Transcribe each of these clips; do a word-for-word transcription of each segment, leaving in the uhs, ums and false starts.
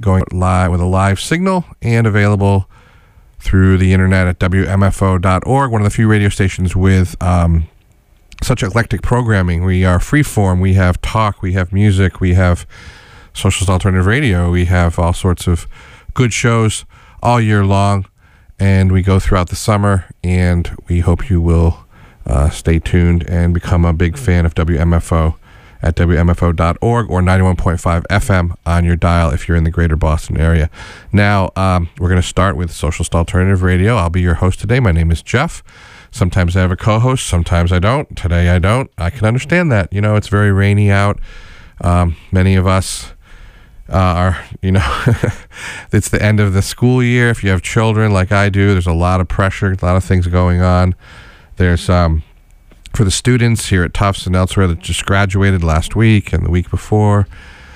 going live with a live signal and available through the internet at W M F O dot org, one of the few radio stations with um, such eclectic programming. We are freeform, we have talk, we have music, we have socialist alternative radio, we have all sorts of good shows all year long, and we go throughout the summer, and we hope you will uh, stay tuned and become a big fan of W M F O at W M F O dot org or ninety-one point five F M on your dial if you're in the greater Boston area. Now, um, we're going to start with Socialist Alternative Radio. I'll be your host today. My name is Jeff. Sometimes I have a co-host, sometimes I don't. Today I don't. I can understand that. You know, it's very rainy out. Um, many of us uh, are, you know, it's the end of the school year. If you have children like I do, there's a lot of pressure, a lot of things going on. There's, um, for the students here at Tufts and elsewhere that just graduated last week and the week before,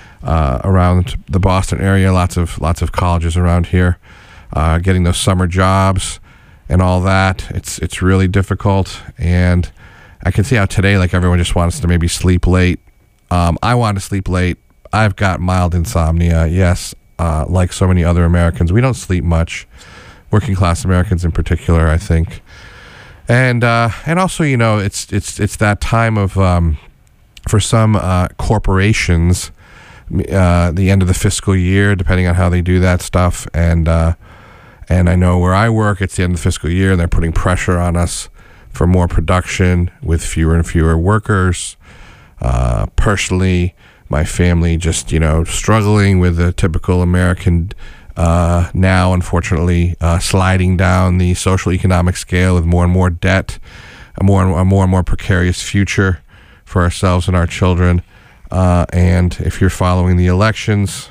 uh, around the Boston area, lots of lots of colleges around here, uh, getting those summer jobs and all that. It's it's really difficult, and I can see how today, like, everyone just wants to maybe sleep late. Um, I want to sleep late. I've got mild insomnia. Yes, uh, like so many other Americans, we don't sleep much. Working class Americans in particular, I think. And uh, and also, you know, it's it's it's that time of um, for some uh, corporations, uh, the end of the fiscal year, depending on how they do that stuff. And uh, and I know where I work, it's the end of the fiscal year, and they're putting pressure on us for more production with fewer and fewer workers. Uh, personally, my family just, you know, struggling with the typical American. Uh, now, unfortunately, uh, sliding down the social economic scale with more and more debt, a more and a more and more precarious future for ourselves and our children. Uh, and if you're following the elections,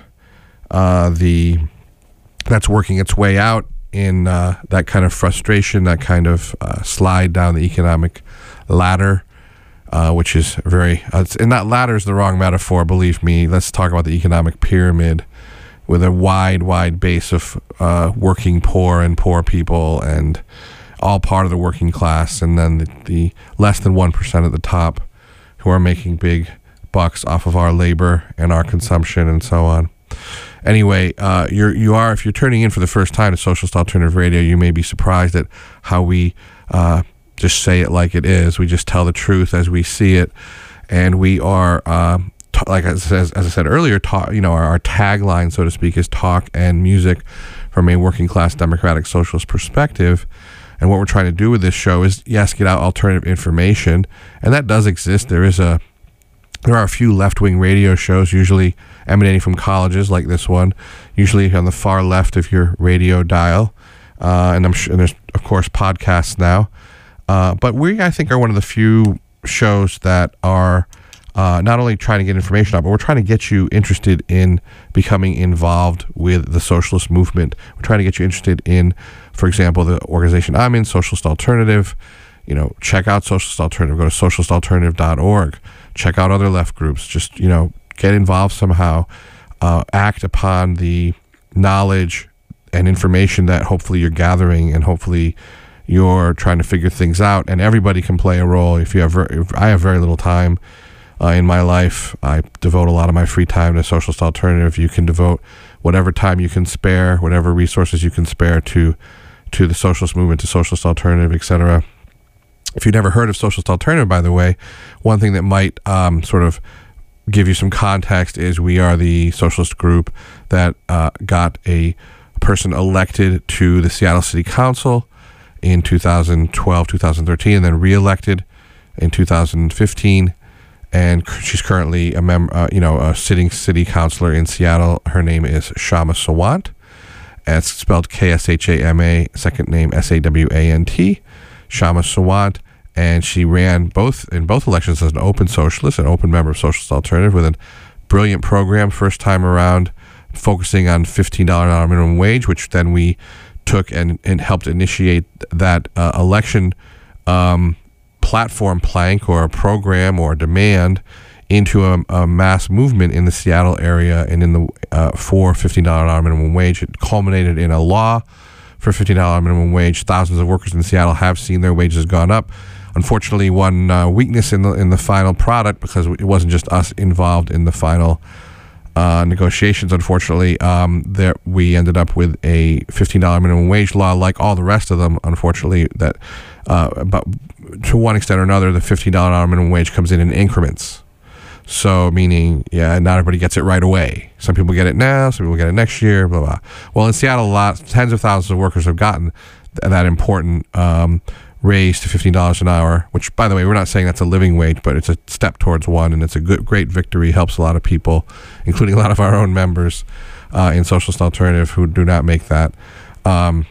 uh, the that's working its way out in uh, that kind of frustration, that kind of uh, slide down the economic ladder, uh, which is very. Uh, and that ladder is the wrong metaphor. Believe me. Let's talk about the economic pyramid, with a wide, wide base of uh, working poor and poor people, and all part of the working class, and then the, the less than one percent at the top who are making big bucks off of our labor and our consumption and so on. Anyway, uh, you're, you are, if you're turning in for the first time to Socialist Alternative Radio, you may be surprised at how we uh, just say it like it is. We just tell the truth as we see it, and we are... Uh, Like as, as I said earlier, talk, you know, our, our tagline, so to speak, is talk and music from a working class democratic socialist perspective. And what we're trying to do with this show is, yes, get out alternative information, and that does exist. There is a, there are a few left-wing radio shows, usually emanating from colleges, like this one, usually on the far left of your radio dial, uh, and I'm sure and there's of course podcasts now. Uh, but we, I think, are one of the few shows that are. Uh, not only trying to get information out, but we're trying to get you interested in becoming involved with the socialist movement. We're trying to get you interested in, for example, the organization I'm in, Socialist Alternative. You know, check out Socialist Alternative. Go to socialist alternative dot org. Check out other left groups. Just, you know, get involved somehow. Uh, act upon the knowledge and information that hopefully you're gathering, and hopefully you're trying to figure things out. And everybody can play a role. If you have, if I have very little time. Uh, in my life, I devote a lot of my free time to Socialist Alternative. You can devote whatever time you can spare, whatever resources you can spare to to the socialist movement, to Socialist Alternative, et cetera. If you've never heard of Socialist Alternative, by the way, one thing that might um, sort of give you some context is we are the socialist group that uh, got a person elected to the Seattle City Council in two thousand twelve, two thousand thirteen, and then reelected in two thousand fifteen. And she's currently a mem- uh, you know, a sitting city councilor in Seattle. Her name is Kshama Sawant. It's spelled K S H A M A, second name S A W A N T, Kshama Sawant. And she ran both in both elections as an open socialist, an open member of Socialist Alternative, with a brilliant program first time around, focusing on fifteen dollars minimum wage, which then we took and, and helped initiate that uh, election um platform plank or a program or a demand into a, a mass movement in the Seattle area and in the uh, for fifteen dollars minimum wage. It culminated in a law for fifteen dollars minimum wage. Thousands of workers in Seattle have seen their wages gone up. Unfortunately, one uh, weakness in the in the final product, because it wasn't just us involved in the final uh, negotiations, unfortunately, um, there we ended up with a fifteen dollars minimum wage law, like all the rest of them, unfortunately, that uh, but to one extent or another, the fifteen dollars minimum wage comes in in increments. So meaning, yeah, not everybody gets it right away. Some people get it now, some people get it next year, blah, blah. Well, in Seattle, a lot, tens of thousands of workers have gotten th- that important um, raise to fifteen dollars an hour, which, by the way, we're not saying that's a living wage, but it's a step towards one, and it's a good, great victory, helps a lot of people, including a lot of our own members uh, in Socialist Alternative who do not make that. Um,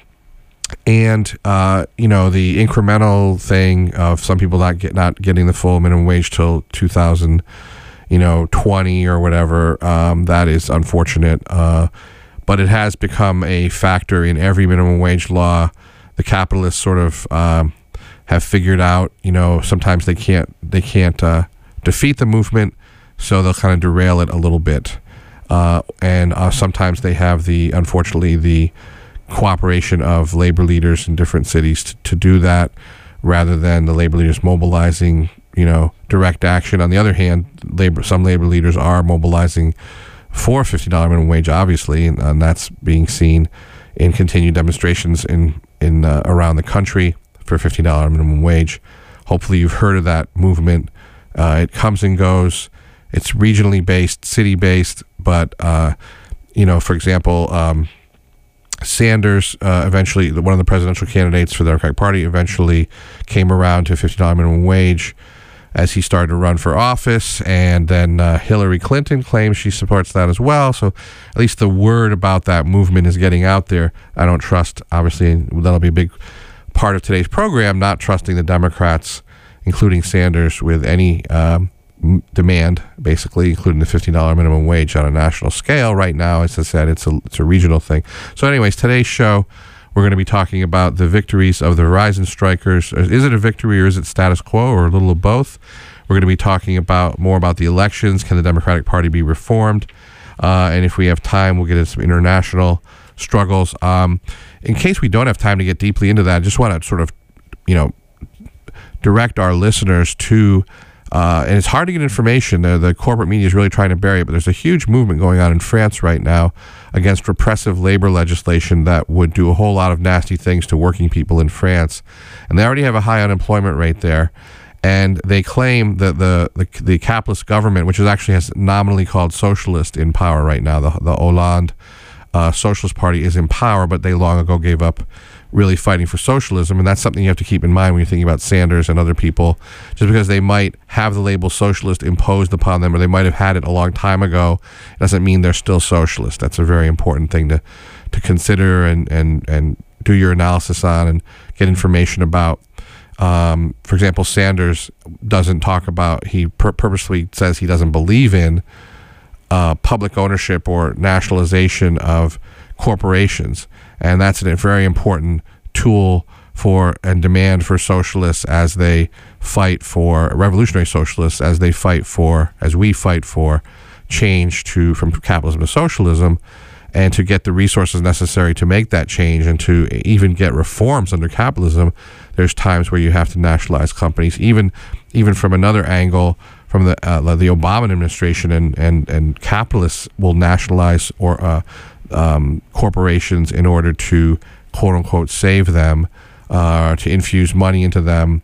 and, uh, you know, the incremental thing of some people not get not getting the full minimum wage till two thousand you know, twenty or whatever, um, that is unfortunate. Uh, but it has become a factor in every minimum wage law. The capitalists sort of um, have figured out, you know, sometimes they can't they can't uh, defeat the movement, so they'll kind of derail it a little bit. Uh, and uh, sometimes they have the, unfortunately, the cooperation of labor leaders in different cities to, to do that, rather than the labor leaders mobilizing, you know, direct action. On the other hand, labor some labor leaders are mobilizing for fifty dollars minimum wage, obviously, and, and that's being seen in continued demonstrations in in uh, around the country for fifty dollars minimum wage. Hopefully, you've heard of that movement. Uh, it comes and goes. It's regionally based, city based, but uh, you know, for example, um, Sanders, uh, eventually, one of the presidential candidates for the Democratic Party, eventually came around to fifty dollars minimum wage as he started to run for office, and then uh, Hillary Clinton claims she supports that as well. So at least the word about that movement is getting out there. I don't trust, obviously, that'll be a big part of today's program, not trusting the Democrats, including Sanders, with any um, demand, basically, including the fifteen dollars minimum wage on a national scale. Right now, as I said, it's a, it's a regional thing. So anyways, today's show, we're going to be talking about the victories of the Verizon strikers. Is it a victory or is it status quo or a little of both? We're going to be talking about more about the elections. Can the Democratic Party be reformed? Uh, and if we have time, we'll get into some international struggles. Um, in case we don't have time to get deeply into that, I just want to sort of, you know, direct our listeners to, uh, and it's hard to get information. The, the corporate media is really trying to bury it, but there's a huge movement going on in France right now against repressive labor legislation that would do a whole lot of nasty things to working people in France. And they already have a high unemployment rate there. And they claim that the, the, the capitalist government, which is actually has nominally called socialist in power right now, the, the Hollande uh, Socialist Party is in power, but they long ago gave up really fighting for socialism. And that's something you have to keep in mind when you're thinking about Sanders and other people. Just because they might have the label socialist imposed upon them, or they might have had it a long time ago, doesn't mean they're still socialist. That's a very important thing to, to consider and, and, and do your analysis on and get information about. Um, for example, Sanders doesn't talk about, he pur- purposely says he doesn't believe in uh, public ownership or nationalization of corporations. And that's a very important tool for and demand for socialists as they fight for, revolutionary socialists, as they fight for, as we fight for change to from capitalism to socialism, and to get the resources necessary to make that change and to even get reforms under capitalism. There's times where you have to nationalize companies, even even from another angle, from the uh, the Obama administration, and, and, and capitalists will nationalize or uh, um, corporations in order to, quote unquote, save them, uh, to infuse money into them,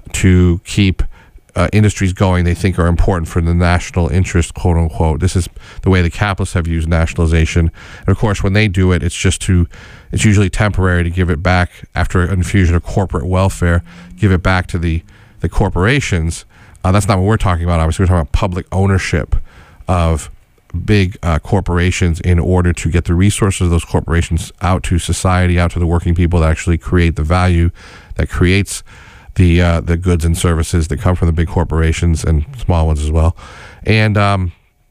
to keep uh, industries going they think are important for the national interest, quote unquote. This is the way the capitalists have used nationalization. And of course, when they do it, it's just to, it's usually temporary to give it back after an infusion of corporate welfare, give it back to the, the corporations. Uh, that's not what we're talking about. Obviously, we're talking about public ownership of big uh, corporations in order to get the resources of those corporations out to society, out to the working people that actually create the value that creates the uh, the goods and services that come from the big corporations and small ones as well, and um,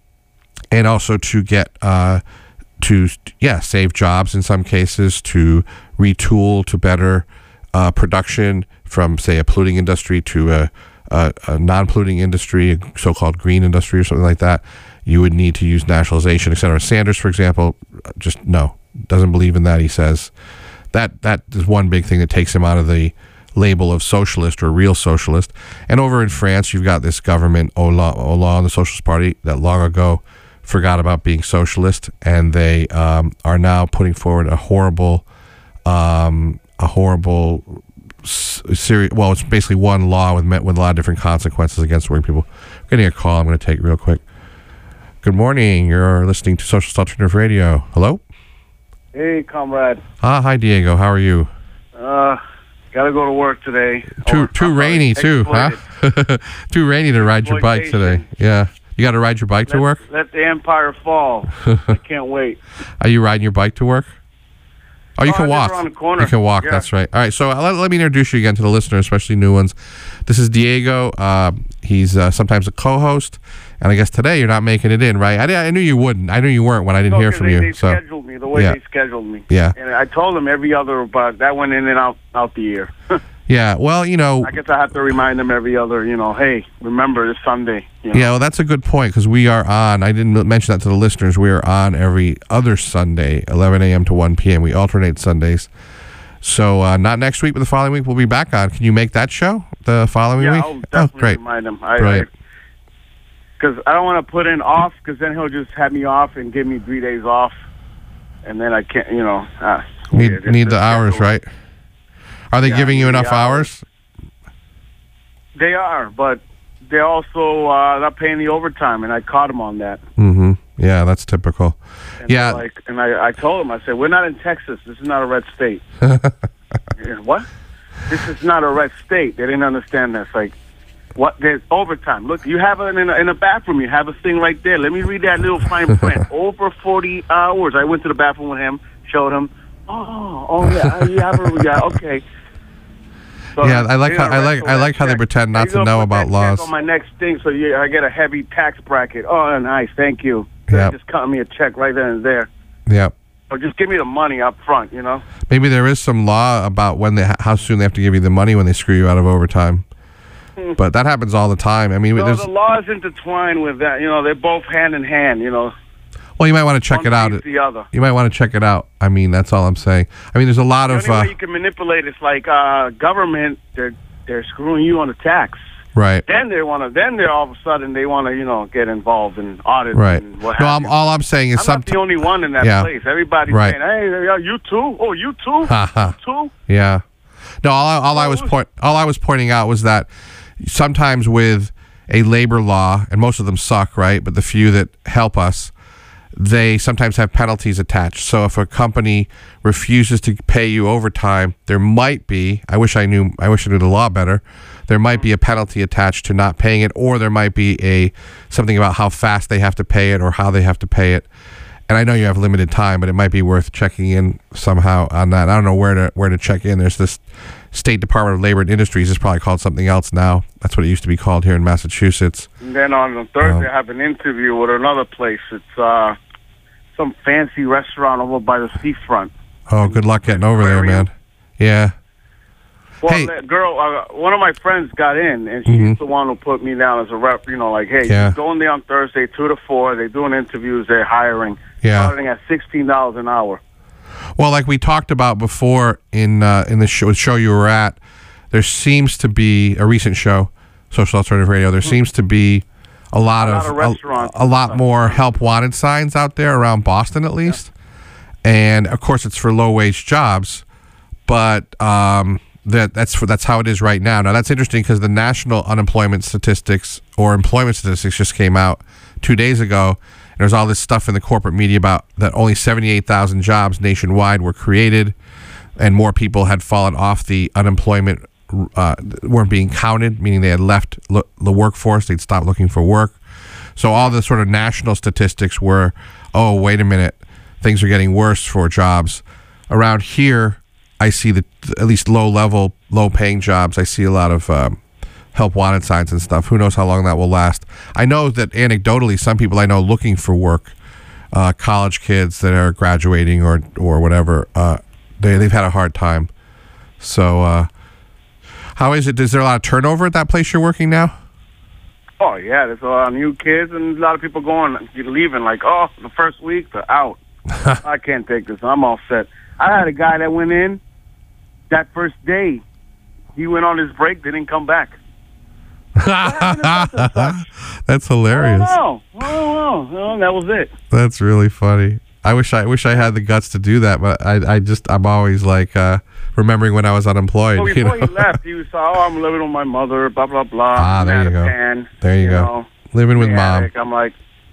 and also to get uh, to yeah save jobs in some cases, to retool to better uh, production from, say, a polluting industry to a, a, a non-polluting industry, a so-called green industry or something like that. You would need to use nationalization, et cetera. Sanders, for example, just no, doesn't believe in that. He says that that is one big thing that takes him out of the label of socialist or real socialist. And over in France, you've got this government, Hollande, the Socialist Party, that long ago forgot about being socialist, and they um, are now putting forward a horrible, um, a horrible series. Well, it's basically one law with with a lot of different consequences against working people. I'm getting a call. I'm going to take real quick. Good morning. You're listening to Socialist Alternative Radio. Hello. Hey, comrade. Ah, hi, Diego. How are you? Uh, gotta go to work today. Too Oh, too I'm rainy too, exploited. huh? Too rainy to ride your bike today. Yeah. You got to ride your bike to Let, work? let the empire fall. I can't wait. Are you riding your bike to work? Oh, you Oh, can I live walk. around the corner. You can walk. Yeah. That's right. All right. So uh, let, let me introduce you again to the listeners, especially new ones. This is Diego. Uh, he's uh, sometimes a co-host, and I guess today you're not making it in, right? I, di- I knew you wouldn't. I knew you weren't when I didn't No, hear 'cause from they, you. They so scheduled me the way yeah. they scheduled me. Yeah. And I told them every other, but that went in and out out the year. yeah. Well, you know. I guess I have to remind them every other, you know, hey, remember this Sunday. You know? Yeah, well, that's a good point because we are on. I didn't mention that to the listeners. We are on every other Sunday, eleven a.m. to one p.m. We alternate Sundays. So uh, not next week, but the following week we'll be back on. Can you make that show the following yeah, week? I'll definitely oh, great. remind them. I, Right. Because I, I don't want to put in off, because then he'll just have me off and give me three days off, and then I can't, you know. Uh, Need weird. need It's the just hours, schedule. right? Are they Yeah, giving you need the enough hours. hours? They are, but they're also uh, not paying the overtime, and I caught them on that. Mm-hmm. Yeah, that's typical. And Yeah. they're like, and I, I told them, I said, we're not in Texas. This is not a red state. Yeah, what? This is not a red state. They didn't understand that. It's like, what? There's overtime. Look, you have it in a, in a bathroom. You have a thing right there. Let me read that little fine print. Over forty hours. I went to the bathroom with him, showed him. Oh, oh yeah, you have a, yeah, okay. So Yeah, I like they're how- I gonna like- wrestle I that like how they check. pretend not They're to gonna know put about that check laws. on my next thing, so yeah, I get a heavy tax bracket. Oh, nice, thank you. Yeah. They just cut me a check right then and there. Yeah. Or just give me the money up front, you know? Maybe there is some law about when they how soon they have to give you the money when they screw you out of overtime. But that happens all the time. I mean, So there's, the law is intertwined with that. You know, they're both hand in hand, you know. well, you might want to check One it out. feeds the other. You might want to check it out. I mean, that's all I'm saying. I mean, there's a lot The of only uh, way you can manipulate is like uh, government, they're, they're screwing you on the tax. right. Then they want to, then they're all of a sudden, they want to, you know, get involved in audit Right. and what No, have I'm, you. all I'm saying is I'm some. not the only one in that Yeah. place. Everybody's Right. saying, hey, yeah, you too? Oh, you too? Ha, ha. You too? Yeah. No, all, I- all I was point all I was pointing out was that sometimes with a labor law, and most of them suck, right? But the few that help us, they sometimes have penalties attached. So if a company refuses to pay you overtime, there might be, I wish I knew I wish I knew the law better. There might be a penalty attached to not paying it, or there might be a something about how fast they have to pay it or how they have to pay it. And I know you have limited time, but it might be worth checking in somehow on that. I don't know where to where to check in. There's this State Department of Labor and Industries. It's probably called something else now. That's what it used to be called here in Massachusetts. And then on Thursday, Um, I have an interview with another place. It's uh, some fancy restaurant over by the seafront. Oh, good luck getting over there, Aquarium. man. Yeah. Well, Hey. that girl, uh, one of my friends got in, and she's Mhm. the one who put me down as a rep. You know, like, hey, Yeah. go in there on Thursday, two to four. They're doing interviews. They're hiring. Yeah. Starting at sixteen dollars an hour. Well, like we talked about before in uh, in the show, show you were at, there seems to be a recent show, Social Alternative Radio. There seems to be a lot, A lot of, of restaurants a, a lot more help wanted signs out there around Boston, at least. And of course, it's for low wage jobs, but um, that that's for that's how it is right now. Now that's interesting because the national unemployment statistics or employment statistics just came out two days ago. And there's all this stuff in the corporate media about that only seventy-eight thousand jobs nationwide were created, and more people had fallen off the unemployment, uh, weren't being counted, meaning they had left lo- the workforce. They'd stopped looking for work. So all the sort of national statistics were, oh, wait a minute, things are getting worse for jobs. Around here, I see the at least low-level, low-paying jobs. I see a lot of um, help wanted signs and stuff. Who knows how long that will last? I know that anecdotally, some people I know looking for work, uh, college kids that are graduating or or whatever, uh, they they've had a hard time. So, uh, how is it? Is there a lot of turnover at that place you're working now? Oh yeah, there's a lot of new kids and a lot of people going, leaving. Like, oh, the first week they're out. I can't take this. I'm all set. I had a guy that went in that first day. He went on his break, didn't come back. What happened to such and such? That's hilarious. I don't know. I don't know. No, that was it. That's really funny. I wish I wish I had the guts to do that, but I I just I'm always like uh, remembering when I was unemployed. Well, you before know? he left, he was, oh, I'm living with my mother, blah, blah, blah. Ah, there you go. Pan, there you, you go. Know, Living with mom. I'm like,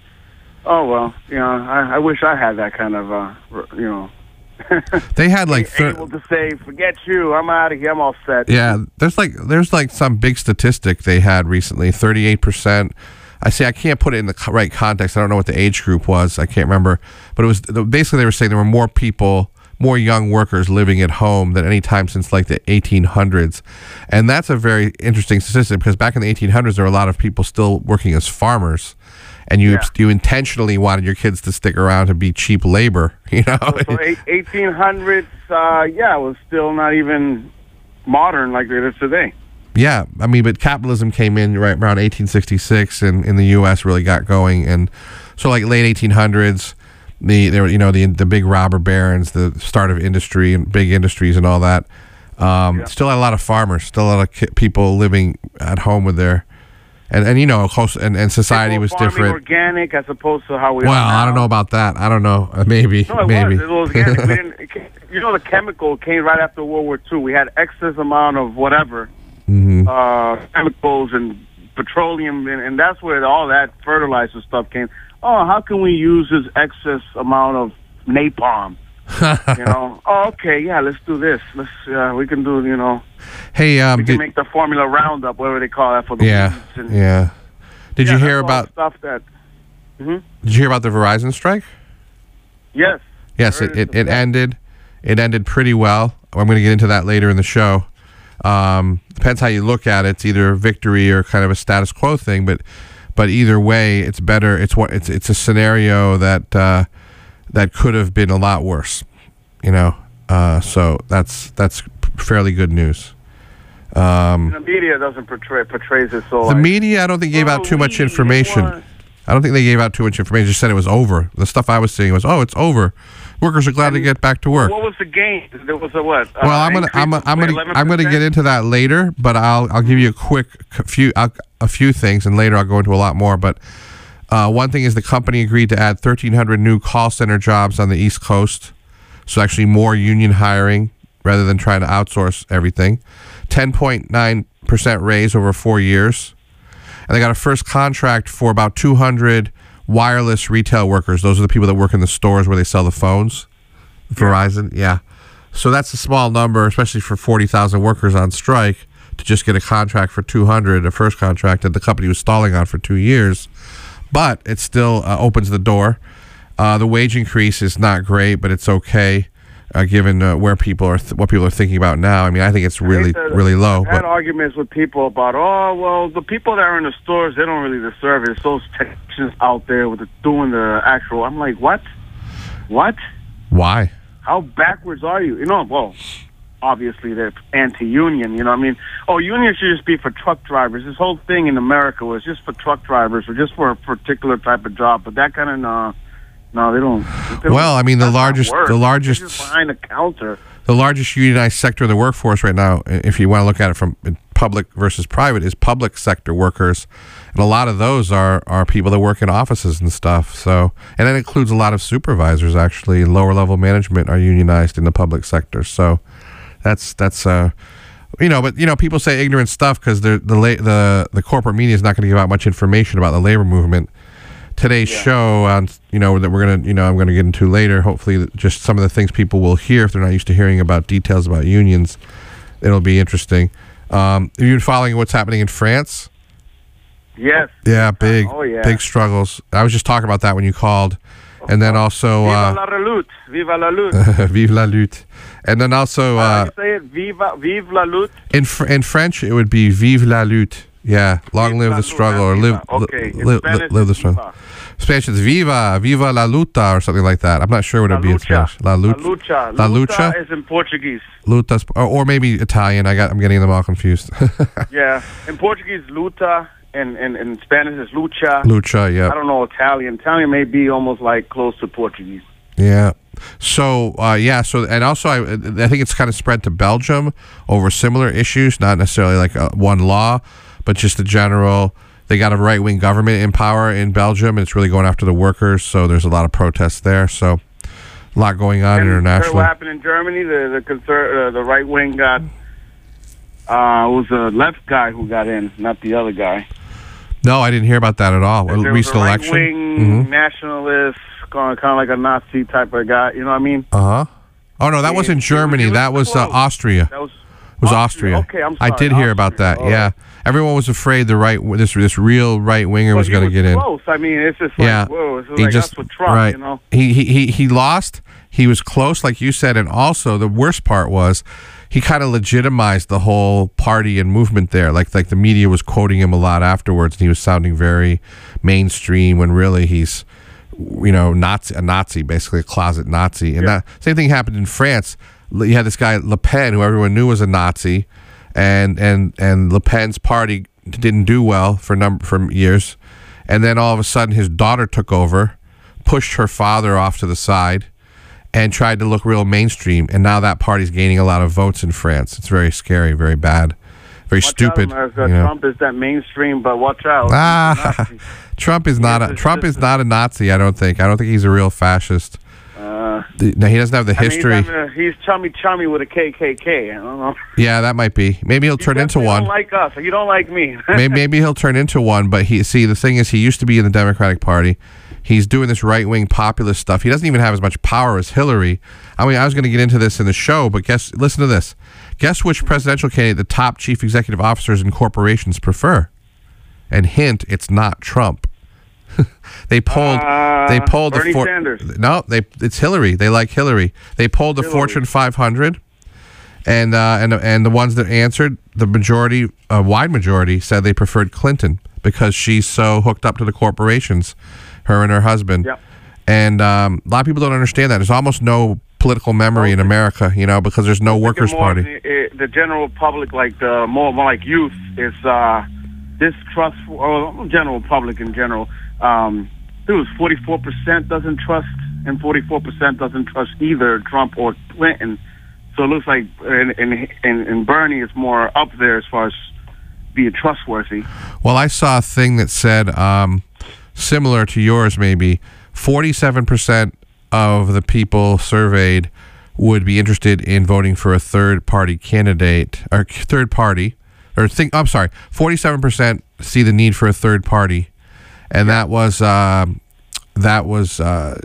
oh, well, you know, I, I wish I had that kind of, uh, you know. They had like thir- able to say, forget you, I'm out of here, I'm all set. Yeah, there's like there's like some big statistic they had recently. thirty-eight percent. I say I can't put it in the right context. I don't know what the age group was. I can't remember. But it was basically they were saying there were more people, more young workers living at home than any time since like the eighteen hundreds. And that's a very interesting statistic because back in the eighteen hundreds, there were a lot of people still working as farmers. And you Yeah. you intentionally wanted your kids to stick around to be cheap labor, you know? So, so eight- eighteen hundreds, uh, yeah, it was still not even modern like it is today. Yeah, I mean, but capitalism came in right around eighteen sixty-six, and in the U S really got going, and so like late eighteen hundreds, the there were you know the the big robber barons, the start of industry and big industries and all that. Um, Yeah. Still had a lot of farmers, still a lot of ki- people living at home with their, and and you know, close and, and society People was farming different. organic as opposed to how we Well, are now. I don't know about that. I don't know. Uh, maybe, No, it maybe. was. It was organic. We didn't, it came, you know, the chemical came right after World War Two. We had excess amount of whatever. hmm uh, chemicals and petroleum, and, and that's where all that fertilizer stuff came. Oh, how can we use this excess amount of napalm? You know, oh, okay, yeah, let's do this. Let's, uh, we can do, you know, Hey, um, we can did, make the Formula Roundup, whatever they call that for the yeah, weeds. And, yeah. Did yeah, you hear that's all about? stuff that? hmm Did you hear about the Verizon strike? Yes. Yes, Heard it, it, it yeah. ended. It ended pretty well. I'm going to get into that later in the show. Um, depends how you look at it. It's either a victory or kind of a status quo thing, but but either way, it's better. It's what it's it's a scenario that uh, that could have been a lot worse. You know, uh, so that's that's fairly good news. Um, The media doesn't portray portrays it so. the like, media, I don't think gave out "Oh, too much we information. want-" I don't think they gave out too much information. Just said it was over. The stuff I was seeing was, oh, it's over. Workers are glad to get back to work. What was the gain? There was a what? Well, uh, I'm gonna, increase I'm, of I'm gonna, eleven I'm gonna get percent? into that later. But I'll, I'll give you a quick c- few, uh, a few things, and later I'll go into a lot more. But uh, one thing is the company agreed to add thirteen hundred new call center jobs on the East Coast. So actually more union hiring rather than trying to outsource everything. ten point nine percent raise over four years, and they got a first contract for about two hundred wireless retail workers. Those are the people that work in the stores where they sell the phones. Verizon, yeah. So that's a small number, especially for forty thousand workers on strike, to just get a contract for two hundred, a first contract that the company was stalling on for two years. But it still uh, opens the door. Uh, the wage increase is not great, but it's okay, uh, given uh, where people are, th- what people are thinking about now. I mean, I think it's really, I've had- really low. I've had But arguments with people about, oh, well, the people that are in the stores, they don't really deserve it. It's those technicians out there with the, doing the actual. I'm like, what? What? why? How backwards are you? You know, well, obviously they're anti-union. You know what I mean? Oh, union should just be for truck drivers. This whole thing in America was just for truck drivers or just for a particular type of job. But that kind of, uh, no, they don't. They don't Well, I mean, the that's not largest- work. the They're largest- just behind the counter. The largest unionized sector of the workforce right now, if you want to look at it from public versus private, is public sector workers, and a lot of those are are people that work in offices and stuff. So, and that includes a lot of supervisors. Actually, lower level management are unionized in the public sector. So, that's that's uh, you know, but you know, people say ignorant stuff because the the la- the the corporate media is not going to give out much information about the labor movement. Today's Yeah. show on, you know, that we're gonna, you know, I'm gonna get into later. Hopefully, just some of the things people will hear if they're not used to hearing about details about unions. It'll be interesting. Um, have you been following what's happening in France? Yes. Yeah, big, Oh, yeah. big struggles. I was just talking about that when you called, and then also Viva uh, la lutte. Viva la lutte. Vive la lutte, and then also How uh, do you say it? Viva, vive la lutte. in fr- in French it would be Vive la lutte. Yeah, long Vive live la the lutte, struggle, or not live, viva. Okay. li- In li- Spanish, live the it's struggle. viva. Spanish is Viva, Viva la luta, or something like that. I'm not sure what La it'd be in lucha. Spanish. La La lucha. lucha. La lucha lucha? is in Portuguese. Lutas, or, or maybe Italian. I got. I'm getting them all confused. Yeah. In Portuguese, luta. And in, in Spanish, it's lucha. Lucha, yeah, I don't know Italian. Italian may be almost like close to Portuguese. yeah. So uh, yeah, so and also I, I think it's kind of spread to Belgium over similar issues, not necessarily like uh, one law, but just the general. They got a right-wing government in power in Belgium, and it's really going after the workers. So there's a lot of protests there. So a lot going on and internationally. What happened in Germany? The the conser- uh, the right wing got uh, it was a left guy who got in, not the other guy. No, I didn't hear about that at all. There Recent was a election. right-wing mm-hmm. nationalist, kind of, kind of like a Nazi type of guy. You know what I mean? Uh huh. Oh no, that It- wasn't it was- Germany. it was that was uh, close. Austria. That was It was Austria. Okay, I'm I sorry. did hear about that. Austria. Yeah, everyone was afraid the right this this real right winger Well, was he going to get in. Close. I mean, it's just like, Yeah, whoa. It's he like, just that's what Trump, right. you know? He, he he he lost. He was close, like you said, and also the worst part was he kind of legitimized the whole party and movement there. Like like the media was quoting him a lot afterwards, and he was sounding very mainstream when really he's, you know, Nazi, a Nazi, basically a closet Nazi. And Yeah. that same thing happened in France. You had this guy Le Pen, who everyone knew was a Nazi, and and and Le Pen's party didn't do well for number for years, and then all of a sudden his daughter took over, pushed her father off to the side, and tried to look real mainstream. And now that party's gaining a lot of votes in France. It's very scary, very bad, very Watch stupid. Out, America. you know. Trump is that mainstream, but watch out. Ah, Trump is not a Yes, Trump it's- is not a Nazi. I don't think. I don't think he's a real fascist. Uh, The- No, he doesn't have the I mean, history. he's, having a, he's chummy chummy with a K K K. I don't know. Yeah, that might be. Maybe he'll You turn into definitely one. don't like us. You don't like me. maybe, maybe he'll turn into one, but he see the thing is he used to be in the Democratic Party. He's doing this right-wing populist stuff. He doesn't even have as much power as Hillary. I mean, I was going to get into this in the show, but guess listen to this. Guess which presidential candidate the top chief executive officers in corporations prefer? And hint, it's not Trump. they polled Uh, they polled Bernie the for, Sanders. No, they it's Hillary. They like Hillary. They polled the Hillary. Fortune five hundred. And uh, and and the ones that answered, the majority, a wide majority, said they preferred Clinton because she's so hooked up to the corporations, her and her husband. Yep. And um, a lot of people don't understand that. There's almost no political memory in America, you know, because there's no workers' More party. The, the general public, like the more, more like youth, is uh, distrustful, or general public in general. Um, it was forty-four percent doesn't trust, and forty-four percent doesn't trust either Trump or Clinton. So it looks like in, in, in, in Bernie is more up there as far as being trustworthy. Well, I saw a thing that said, um, similar to yours maybe, forty-seven percent of the people surveyed would be interested in voting for a third-party candidate, or third party, or think, I'm sorry, forty-seven percent see the need for a third party, and that was, um, that was uh,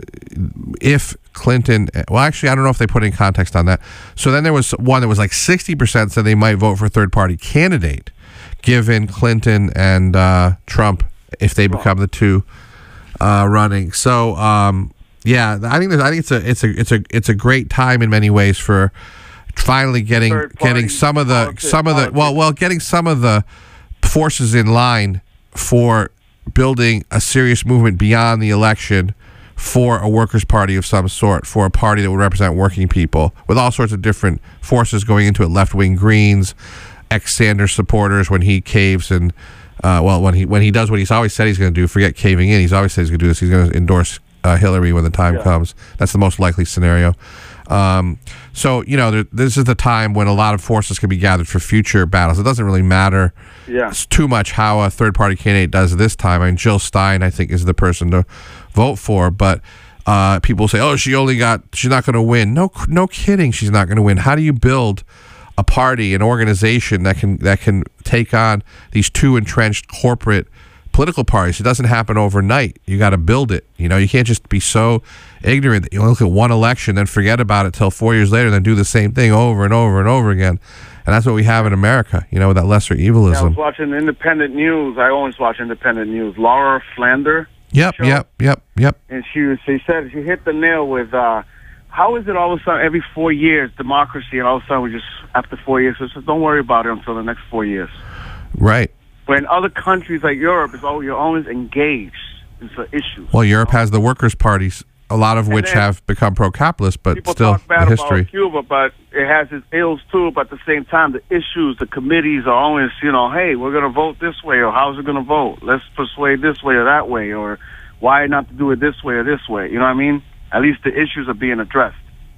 if Clinton, well, actually, I don't know if they put in context on that. So then there was one that was like sixty percent said they might vote for a third-party candidate, given Clinton and uh, Trump, if they become the two uh, running. So, um, yeah, I think that, I think it's a it's a it's a it's a great time in many ways for finally getting Third-party getting some of the politics- some of the well politics. well getting some of the forces in line for building a serious movement beyond the election for a workers' party of some sort, for a party that would represent working people, with all sorts of different forces going into it, left-wing Greens, ex-Sanders supporters when he caves and, uh, well, when he when he does what he's always said he's going to do, forget caving in, he's always said he's going to do this, he's going to endorse uh, Hillary when the time Yeah. comes. That's the most likely scenario. Um, so, you know, there, this is the time when a lot of forces can be gathered for future battles. It doesn't really matter Yeah. it's too much how a third-party candidate does this time. I mean, Jill Stein, I think, is the person to vote for, but uh, people say, oh, she only got, she's not going to win. No, no kidding, she's not going to win. How do you build a party, an organization that can that can take on these two entrenched corporate political parties? It doesn't happen overnight. You got to build it. You know, you can't just be so ignorant that you look at one election, then forget about it till four years later, then do the same thing over and over and over again. And that's what we have in America, you know, with that lesser Yeah, I evilism. was watching independent news. I always watch independent news. Laura Flander. Yep, show. yep, yep, yep. And she was, she said she hit the nail with uh, how is it all of a sudden every four years democracy, and all of a sudden we just after four years, so just don't worry about it until the next four years. Right. When other countries like Europe is oh you're always engaged in the issues. Well, Europe has the workers' parties, a lot of which then have become pro-capitalist, but People still talk bad the history. about Cuba, but it has its ills too. But at the same time, the issues, the committees are always, you know, hey, we're going to vote this way, or how's it going to vote? Let's persuade this way or that way, or why not to do it this way or this way? You know what I mean? At least the issues are being addressed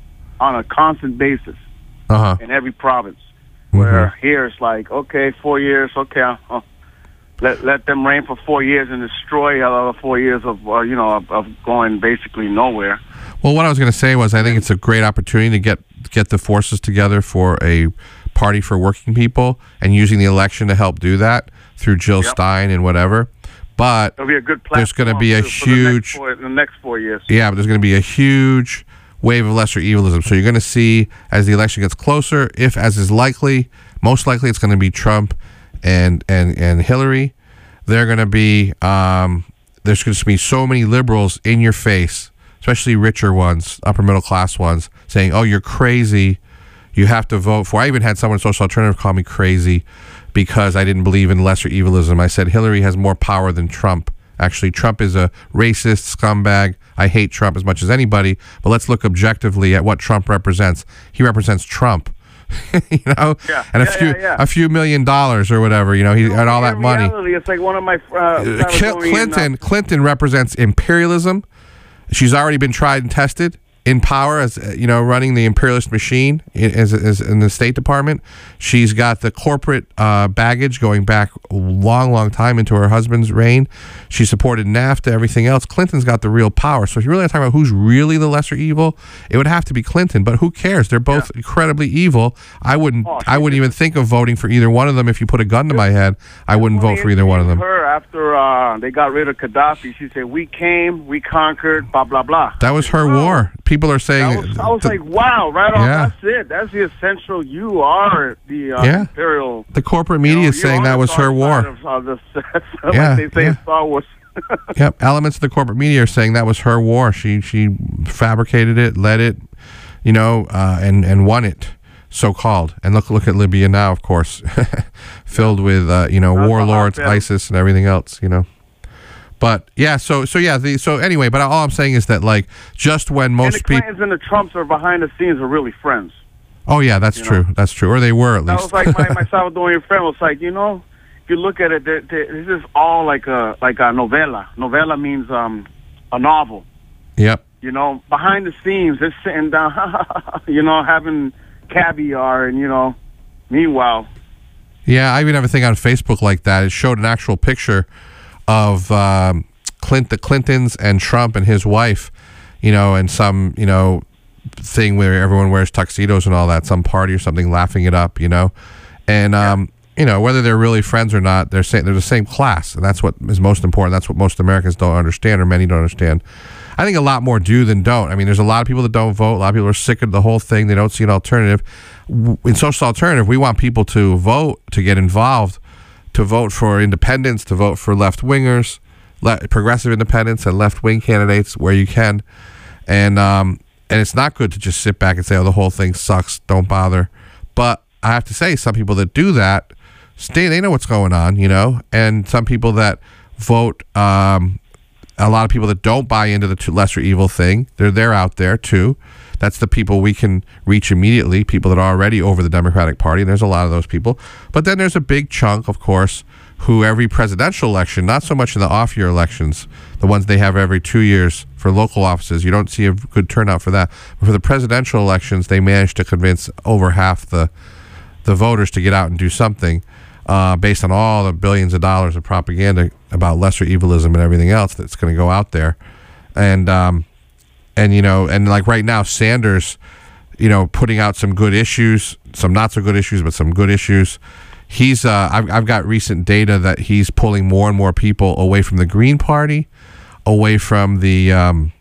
on a constant basis Uh-huh. in every province. Where here it's like, okay, four years, okay, uh, let let them reign for four years and destroy another four years of uh, you know of, of going basically nowhere. Well, what I was going to say was I think it's a great opportunity to get get the forces together for a party for working people and using the election to help do that through Jill Yep. Stein and whatever. But It'll be a good there's going to platform be a for- for the next huge four, the next four years. yeah, but there's going to be a huge wave of lesser evilism. So you're going to see as the election gets closer, if as is likely, most likely it's going to be Trump and and and Hillary. They're going to be um, there's going to be so many liberals in your face, especially richer ones, upper middle class ones, saying, "Oh, you're crazy. You have to vote for." I even had someone in Social Alternative call me crazy because I didn't believe in lesser evilism. I said Hillary has more power than Trump. Actually, Trump is a racist scumbag. I hate Trump as much as anybody, but let's look objectively at what Trump represents. He represents Trump, you know, Yeah. and a Yeah, few yeah, yeah. a few million dollars or whatever. You know, he had all that In money. reality, it's like one of my uh, Cl- Clinton Clinton represents imperialism. She's already been tried and tested in power as uh, you know, running the imperialist machine in, as, as in the State Department. She's got the corporate uh, baggage going back a long, long time into her husband's reign. She supported NAFTA, everything else. Clinton's got the real power. So if you really want to talk about who's really the lesser evil, it would have to be Clinton. But who cares? They're both Yeah. incredibly evil. I wouldn't. Oh, I wouldn't even think of voting for either one of them. If you put a gun to my head, I wouldn't vote for either one of them. Her after uh, they got rid of Gaddafi, she said, "We came, we conquered, blah blah blah." That was her Wow. war. People are saying. I was, I was the, like, "Wow, right on. Yeah. That's it. That's the essential. You are the uh, Yeah. imperial." the corporate media you know, is you're saying on that the was her dark war. side of, uh, the, like Yeah, they say yeah. in Star Wars. Yep, elements of the corporate media are saying that was her war. She she fabricated it, led it, you know, uh, and and won it, so called. And look look at Libya now, of course, filled with uh, you know, That's a warlords, hotbed. ISIS, and everything else. You know, but yeah, so so yeah, the, so anyway, but all I'm saying is that like just when And most the people, Clintons and the Trumps are behind the scenes are really friends. oh yeah, that's you true, know. that's true, or they were at That least. was like my, my Salvadorian friend was like, you know, if you look at it, there, there, this is all like a like a novela. Novela means um a novel. Yep. You know, behind the scenes, they're sitting down, you know, having caviar, and you know, meanwhile, Yeah, I even have a thing on Facebook like that. It showed an actual picture of um, Clint, the Clintons and Trump and his wife, you know, and some, you know, thing where everyone wears tuxedos and all that, some party or something, laughing it up, you know, and um, you know, whether they're really friends or not, they're saying they're the same class, and that's what is most important. That's what most Americans don't understand, or many don't understand. I think a lot more do than don't. I mean, there's a lot of people that don't vote. A lot of people are sick of the whole thing. They don't see an alternative. W- In Social Alternative, we want people to vote, to get involved, to vote for independents, to vote for left-wingers, le- progressive independents and left-wing candidates where you can. And um, and it's not good to just sit back and say, oh, the whole thing sucks, don't bother. But I have to say, some people that do that, stay, they know what's going on, you know? And some people that vote... Um, a lot of people that don't buy into the two lesser evil thing, they're they're out there too. That's the people we can reach immediately, people that are already over the Democratic Party, and there's a lot of those people. But then there's a big chunk, of course, who every presidential election, not so much in the off-year elections, the ones they have every two years for local offices, you don't see a good turnout for that. But for the presidential elections, they managed to convince over half the the voters to get out and do something. Uh, based on all the billions of dollars of propaganda about lesser evilism and everything else that's going to go out there, and um, and you know, and like right now, Sanders, you know, putting out some good issues, some not so good issues, but some good issues. He's uh, I've I've got recent data that he's pulling more and more people away from the Green Party, away from the um,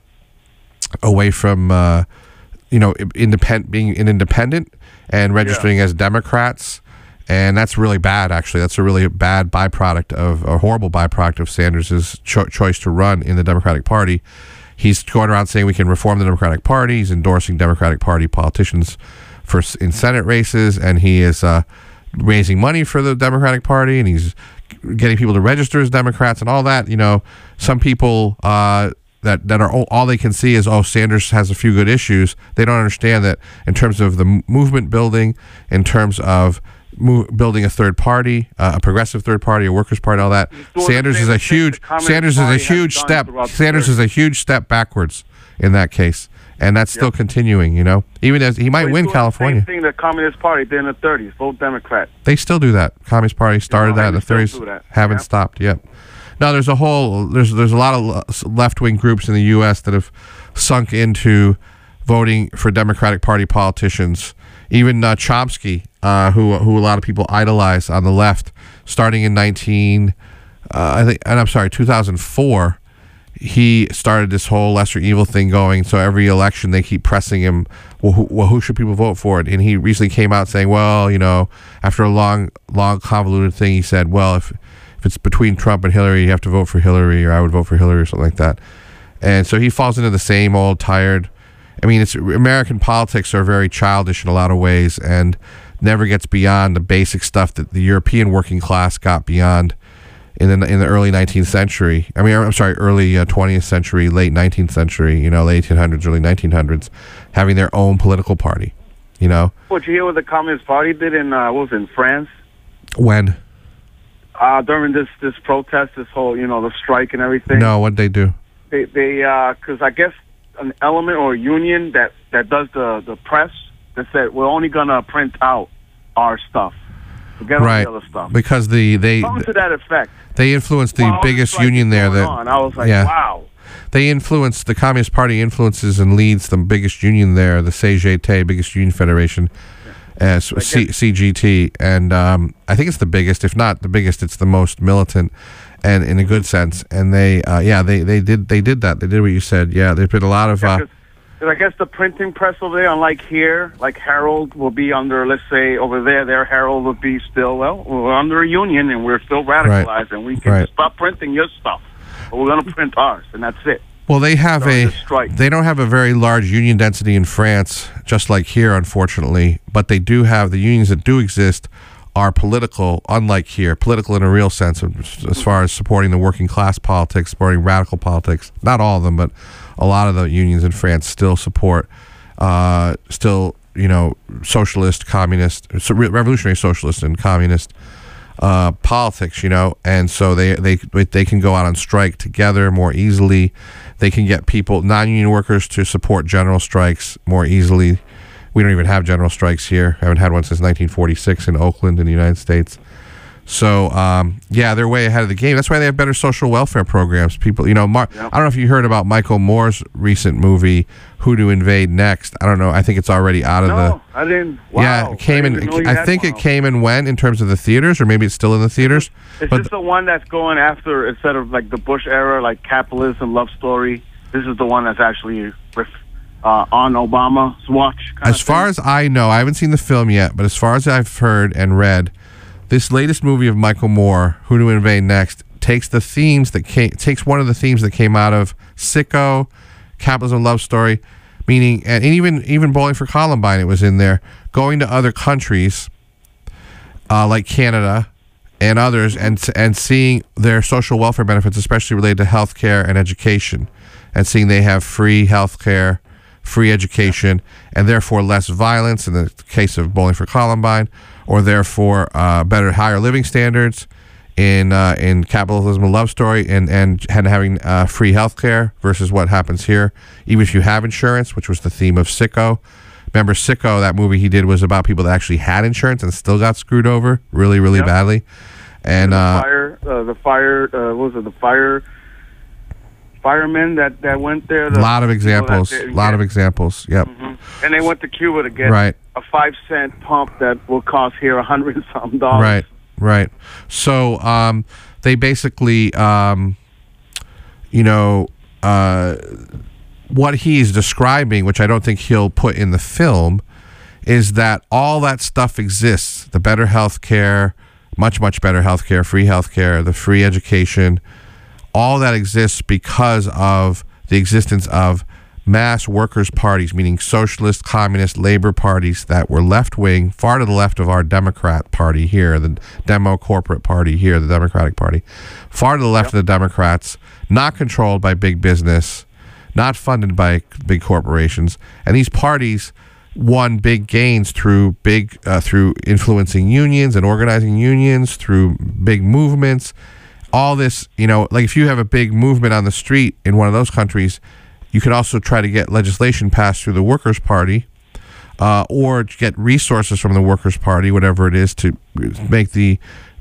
away from uh, you know, independent, being an independent and registering yeah. as Democrats. And that's really bad, actually. That's a really bad byproduct of, a horrible byproduct of Sanders' cho- choice to run in the Democratic Party. He's going around saying we can reform the Democratic Party. He's endorsing Democratic Party politicians for in Senate races, and he is uh, raising money for the Democratic Party, and he's getting people to register as Democrats and all that. You know, some people uh, that that are all they can see is, oh, Sanders has a few good issues. They don't understand that in terms of the movement building, in terms of building a third party, uh, a progressive third party, a workers' party, all that. Sanders is a huge. Sanders is a huge step. Sanders is a huge step backwards in that case. and that's still Yep. continuing. You know, even as he might Well, he's win doing California, The same thing the Communist Party did in the thirties. Vote Democrat. they still do that. Communist Party started Yeah, that in the they still thirties, do that. haven't Yep. stopped yet. No, there's a whole there's there's a lot of left wing groups in the U S that have sunk into voting for Democratic Party politicians. Even uh, Chomsky, uh, who who a lot of people idolize on the left, starting in nineteen, uh, I think, and I'm sorry, two thousand four. He started this whole lesser evil thing going. So every election they keep pressing him. Well, who, well, who should people vote for? And he recently came out saying, well, you know, after a long, long convoluted thing, he said, well, if if it's between Trump and Hillary, you have to vote for Hillary, or I would vote for Hillary, or something like that. And so he falls into the same old tired. I mean, it's American politics are very childish in a lot of ways, and never gets beyond the basic stuff that the European working class got beyond in the in the early nineteenth century. I mean, I'm sorry, early uh, twentieth century, late nineteenth century. You know, late eighteen hundreds, early nineteen hundreds, having their own political party. You know, What you hear what the Communist Party did in uh, what was it, in France when uh, during this this protest, this whole you know the strike and everything. no, what'd they do? They they because I guess an element or a union that that does the the press that said we're only gonna print out our stuff. Forget Right, all the other stuff. because the they Something to that effect. they influenced the While all this biggest strike union is there. going That on, I was like, yeah. wow. They influence the Communist Party influences and leads the biggest union there, the C G T, biggest union federation, as C- C G T, and um, I think it's the biggest, if not the biggest, it's the most militant, and in a good sense. And they, uh, yeah, they, they did they did that. They did what you said. Yeah, there's been a lot of. Uh, Because I guess the printing press over there, unlike here, like Herald will be under, let's say, over there, their Herald would be still, well, we're under a union and we're still radicalized Right. and we can Right. stop printing your stuff. But we're going to print ours, and that's it. Well, they have During a the strike. they don't have a very large union density in France, just like here, unfortunately. But they do have the unions that do exist are political, unlike here, political in a real sense, as far as supporting the working class politics, supporting radical politics. Not all of them, but a lot of the unions in France still support, uh, still you know, socialist, communist, so re- revolutionary socialist and communist uh, politics, you know, and so they, they they can go out on strike together more easily. They can get people, non-union workers, to support general strikes more easily. We don't even have general strikes here. Haven't had one since nineteen forty-six in Oakland in the United States. So, um, yeah, they're way ahead of the game. That's why they have better social welfare programs. People, you know, Mar- Yep. I don't know if you heard about Michael Moore's recent movie, Who to Invade Next. I don't know. I think it's already out of the... No, I didn't. Wow. Yeah, it came I in. didn't even know you I had think one. it came and went in terms of the theaters, or maybe it's still in the theaters. Is but this the one that's going after, instead of like the Bush era, like capitalism, love story? This is the one that's actually uh, on Obama's watch. as far as I know, I haven't seen the film yet, but as far as I've heard and read, this latest movie of Michael Moore, Who to Invade Next, takes the themes that came, takes one of the themes that came out of Sicko, Capitalism, Love Story, meaning, and even even Bowling for Columbine, it was in there, going to other countries uh, like Canada and others, and and seeing their social welfare benefits, especially related to health care and education, and seeing they have free health care, free education, and therefore less violence in the case of Bowling for Columbine, or therefore uh, better, higher living standards in uh, in Capitalism and Love Story, and and, and having uh, free health care versus what happens here, even if you have insurance, which was the theme of Sicko. Remember Sicko, that movie he did was about people that actually had insurance and still got screwed over really, really Yep. badly. And the uh, fire, uh, the fire, uh, what was it, the fire, firemen that, that went there. a The lot of people that examples, did- a lot yeah. of examples. Yep. Mhm. And they went to Cuba to get Right. a five cent pump that will cost here a hundred and something dollars. Right, right. So um, they basically, um, you know, uh, what he's describing, which I don't think he'll put in the film, is that all that stuff exists. The better health care, much, much better health care, free health care, the free education, all that exists because of the existence of mass workers' parties, meaning socialist, communist, labor parties that were left-wing, far to the left of our Democrat Party here, the Demo Corporate Party here, the Democratic Party, far to the left of the Democrats, not controlled by big business, not funded by big corporations, and these parties won big gains through big uh, through influencing unions and organizing unions, through big movements. All this, you know, like if you have a big movement on the street in one of those countries, You could also try to get legislation passed through the Workers' Party, uh, or get resources from the Workers' Party, whatever it is, to make the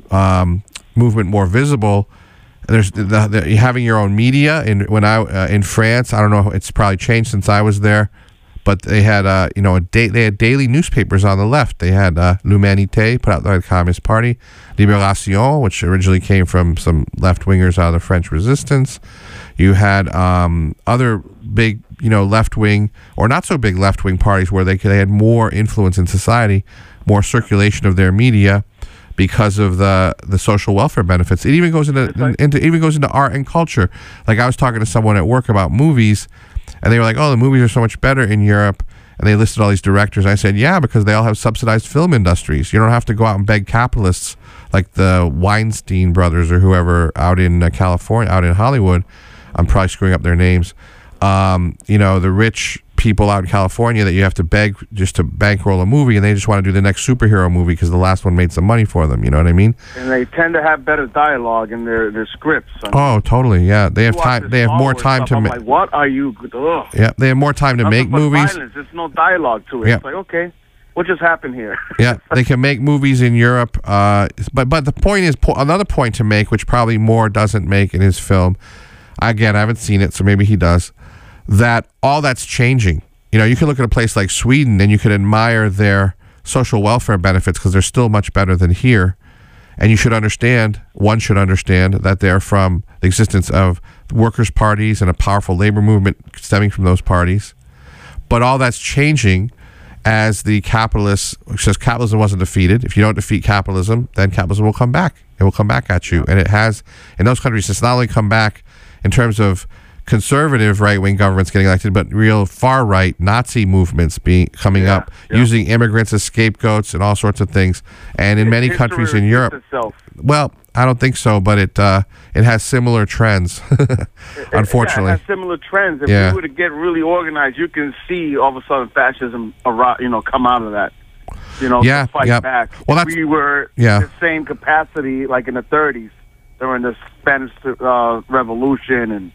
um, movement more visible. There's the, the, the, having your own media. In when I uh, in France, I don't know, it's probably changed since I was there, but they had uh, you know a day, they had daily newspapers on the left. They had uh, L'Humanité, put out by the Communist Party, Libération, which originally came from some left wingers out of the French Resistance. You had um, other big, you know, left wing or not so big left wing parties where they they had more influence in society, more circulation of their media, because of the the social welfare benefits. It even goes into, into even goes into art and culture. Like I was talking to someone at work about movies, and they were like, "Oh, the movies are so much better in Europe." And they listed all these directors. I said, "Yeah, because they all have subsidized film industries. You don't have to go out and beg capitalists like the Weinstein brothers or whoever out in uh, California, out in Hollywood. I'm probably screwing up their names. Um, you know, the rich people out in California that you have to beg just to bankroll a movie, and they just want to do the next superhero movie because the last one made some money for them. You know what I mean? And they tend to have better dialogue in their, their scripts. I mean, oh, totally. Yeah, they have time. They have more time to make. Like, what are you? Ugh. Yeah, they have more time to Nothing make but movies. Violence. There's no dialogue to it. Yeah. It's like, okay, what just happened here? Yeah, they can make movies in Europe. Uh, but but the point is, po- another point to make, which probably Moore doesn't make in his film. Again, I haven't seen it, so maybe he does. That all that's changing. You know, you can look at a place like Sweden and you could admire their social welfare benefits because they're still much better than here. And you should understand, one should understand, that they're from the existence of workers' parties and a powerful labor movement stemming from those parties. But all that's changing as the capitalists, says capitalism wasn't defeated. If you don't defeat capitalism, then capitalism will come back. It will come back at you. And it has, in those countries, it's not only come back in terms of conservative right-wing governments getting elected, but real far-right Nazi movements being coming yeah, up, yeah. using immigrants as scapegoats and all sorts of things. And in It's many countries in Europe, itself. well, I don't think so, but it uh, it has similar trends, unfortunately. It, it has similar trends. If yeah. we were to get really organized, you can see all of a sudden fascism, you know, come out of that. You know, yeah, to fight yeah. back. Well, if that's, we were yeah. the same capacity, like in the thirties, during the Spanish uh, Revolution and.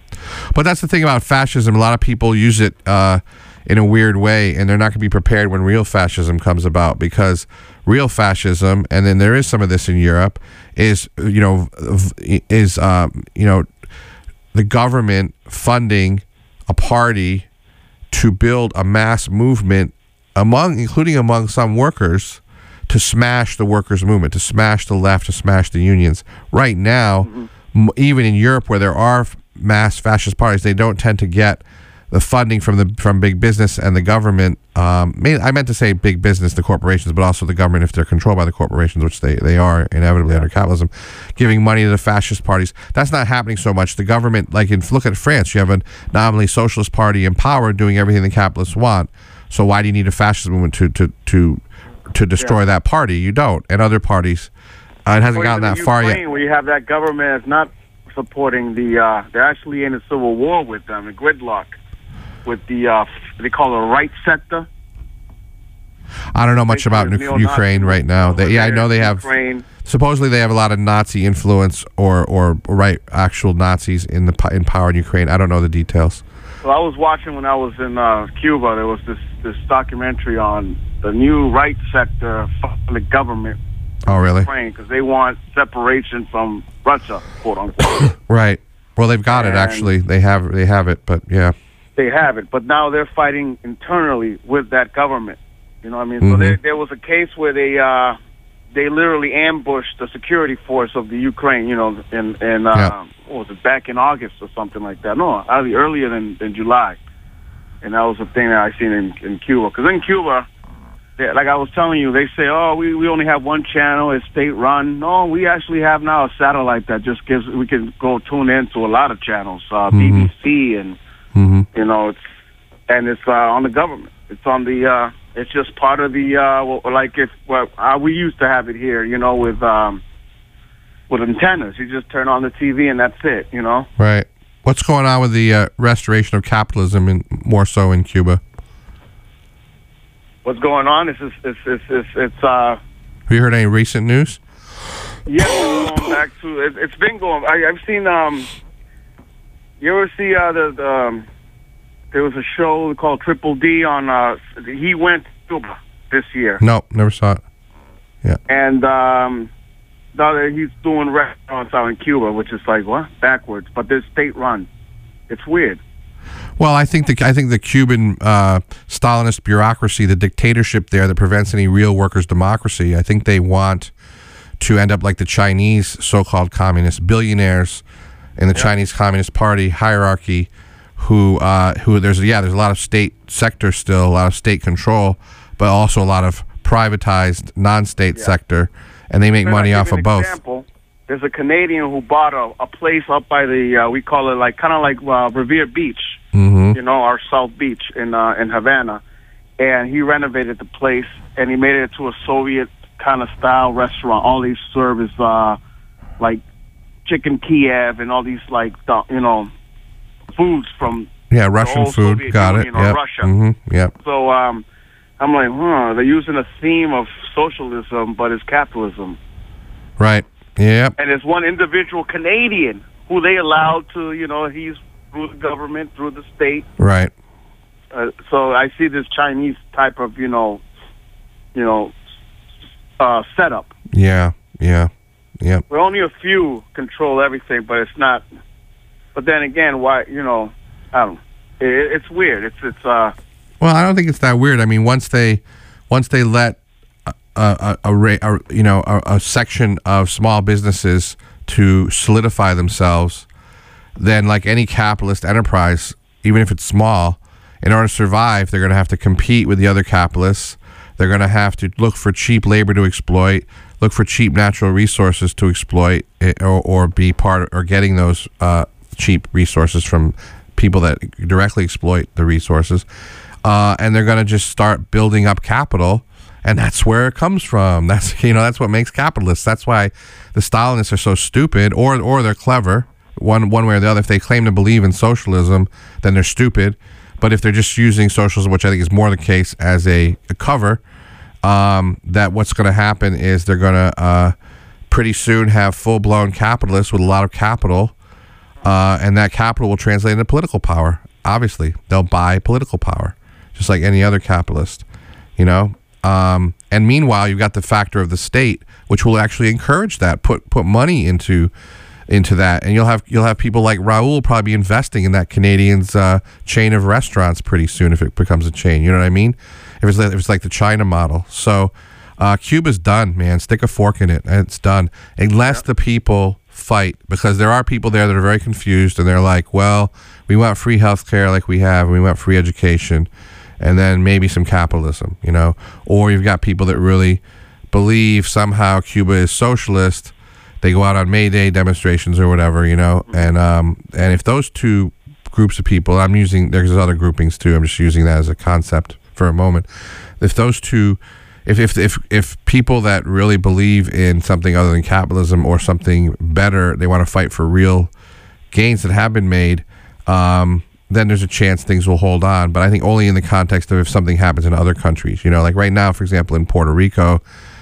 But that's the thing about fascism. A lot of people use it uh, in a weird way, and they're not going to be prepared when real fascism comes about, because real fascism, and then there is some of this in Europe, is, you know, is, um, you know, the government funding a party to build a mass movement among, including among some workers, to smash the workers' movement, to smash the left, to smash the unions. Right now, mm-hmm. m- even in Europe where there are mass fascist parties, they don't tend to get the funding from the from big business and the government. Um, I meant to say big business, the corporations, but also the government if they're controlled by the corporations, which they, they are inevitably yeah. under capitalism, giving money to the fascist parties. That's not happening so much. The government, like in look at France, you have a nominally socialist party in power doing everything the capitalists want. So why do you need a fascist movement to to to to destroy yeah. that party? You don't. And other parties, uh, it hasn't or gotten that Ukraine, far yet. Where you have that government that's not supporting the, uh, they're actually in a civil war with them, a gridlock with the, uh, they call it right sector. I don't know much about nu- Ukraine right now. They, yeah, I know they have, Ukraine. Supposedly they have a lot of Nazi influence or, or right, actual Nazis in the in power in Ukraine. I don't know the details. Well, I was watching when I was in uh, Cuba, there was this, this documentary on the new right sector from the government. Oh, really? Because they want separation from Russia, quote unquote. Right. Well, they've got and it actually. They have they have it, but yeah. They have it, but now they're fighting internally with that government. You know what I mean? Mm-hmm. So there, there was a case where they uh, they literally ambushed the security force of the Ukraine. You know, and and uh, yeah. what was it, back in August or something like that? No, early, earlier than, than July. And that was the thing that I seen in, in Cuba. Because in Cuba, they, like I was telling you, they say, oh, we, we only have one channel, it's state-run. No, we actually have now a satellite that just gives, we can go tune in to a lot of channels, uh, mm-hmm. B B C, and, mm-hmm. you know, it's, and it's uh, on the government. It's on the, uh, it's just part of the, uh, well, like if, well, uh, we used to have it here, you know, with, um, with antennas. You just turn on the T V and that's it, you know? Right. What's going on with the uh, restoration of capitalism, in, more so in Cuba? What's going on? It's it's it's it's, it's, it's uh. Have you heard any recent news? Yeah, we're going back to it, it's been going. I, I've seen um. You ever see uh the, the um, there was a show called Triple D on. Uh, he went to Cuba this year. No, never saw it. Yeah. And um, now he's doing restaurants out in Cuba, which is like what backwards, but they're state run. It's weird. Well, I think the I think the Cuban uh, Stalinist bureaucracy, the dictatorship there that prevents any real workers' democracy, I think they want to end up like the Chinese so-called communists, billionaires in the yeah. Chinese Communist Party hierarchy, who uh, who there's yeah there's a lot of state sector still, a lot of state control, but also a lot of privatized non-state yeah. sector, and they make money off of both. Example. There's a Canadian who bought a, a place up by the uh, we call it like kind of like uh, Revere Beach, mm-hmm. you know, our South Beach in uh, in Havana, and he renovated the place and he made it into a Soviet kind of style restaurant. All these service uh, like chicken Kiev and all these like you know foods from yeah Russian food. Soviet Got Union it. or Yep. Russia. Mm-hmm. Yep. So um, I'm like, huh? They're using a theme of socialism, but it's capitalism. Right. Yep. And there's one individual Canadian who they allowed to, you know, he's through the government, through the state. Right. Uh, so I see this Chinese type of, you know, you know, uh, setup. Yeah. Yeah. Yep. Where only a few control everything, but it's not. But then again, why, you know, I don't know. It, it's weird. It's it's. Uh, well, I don't think it's that weird. I mean, once they, once they let. A, a, a, a you know a, a section of small businesses to solidify themselves, then like any capitalist enterprise, even if it's small, in order to survive, they're going to have to compete with the other capitalists. They're going to have to look for cheap labor to exploit, look for cheap natural resources to exploit, or, or be part of, or getting those uh, cheap resources from people that directly exploit the resources, uh, and they're going to just start building up capital. And that's where it comes from. That's you know that's what makes capitalists. That's why the Stalinists are so stupid, or or they're clever, one one way or the other. If they claim to believe in socialism, then they're stupid. But if they're just using socialism, which I think is more the case, as a, a cover, um, that what's going to happen is they're going to uh, pretty soon have full blown capitalists with a lot of capital, uh, and that capital will translate into political power. Obviously, they'll buy political power, just like any other capitalist, you know. Um, and meanwhile, you've got the factor of the state, which will actually encourage that, put put money into into that, and you'll have you'll have people like Raul probably be investing in that Canadian's uh, chain of restaurants pretty soon if it becomes a chain. You know what I mean? If it's like, if it's like the China model. So uh, Cuba's done, man. Stick a fork in it, and it's done. Unless yeah. the people fight, because there are people there that are very confused, and they're like, well, we want free health care like we have, and we want free education. And then maybe some capitalism, you know, or you've got people that really believe somehow Cuba is socialist. They go out on May Day demonstrations or whatever, you know, and um, and if those two groups of people, I'm using, there's other groupings too, I'm just using that as a concept for a moment. If those two, if if if if people that really believe in something other than capitalism or something better, they want to fight for real gains that have been made, um, then there's a chance things will hold on. But I think only in the context of if something happens in other countries. You know, like right now, for example, in Puerto Rico,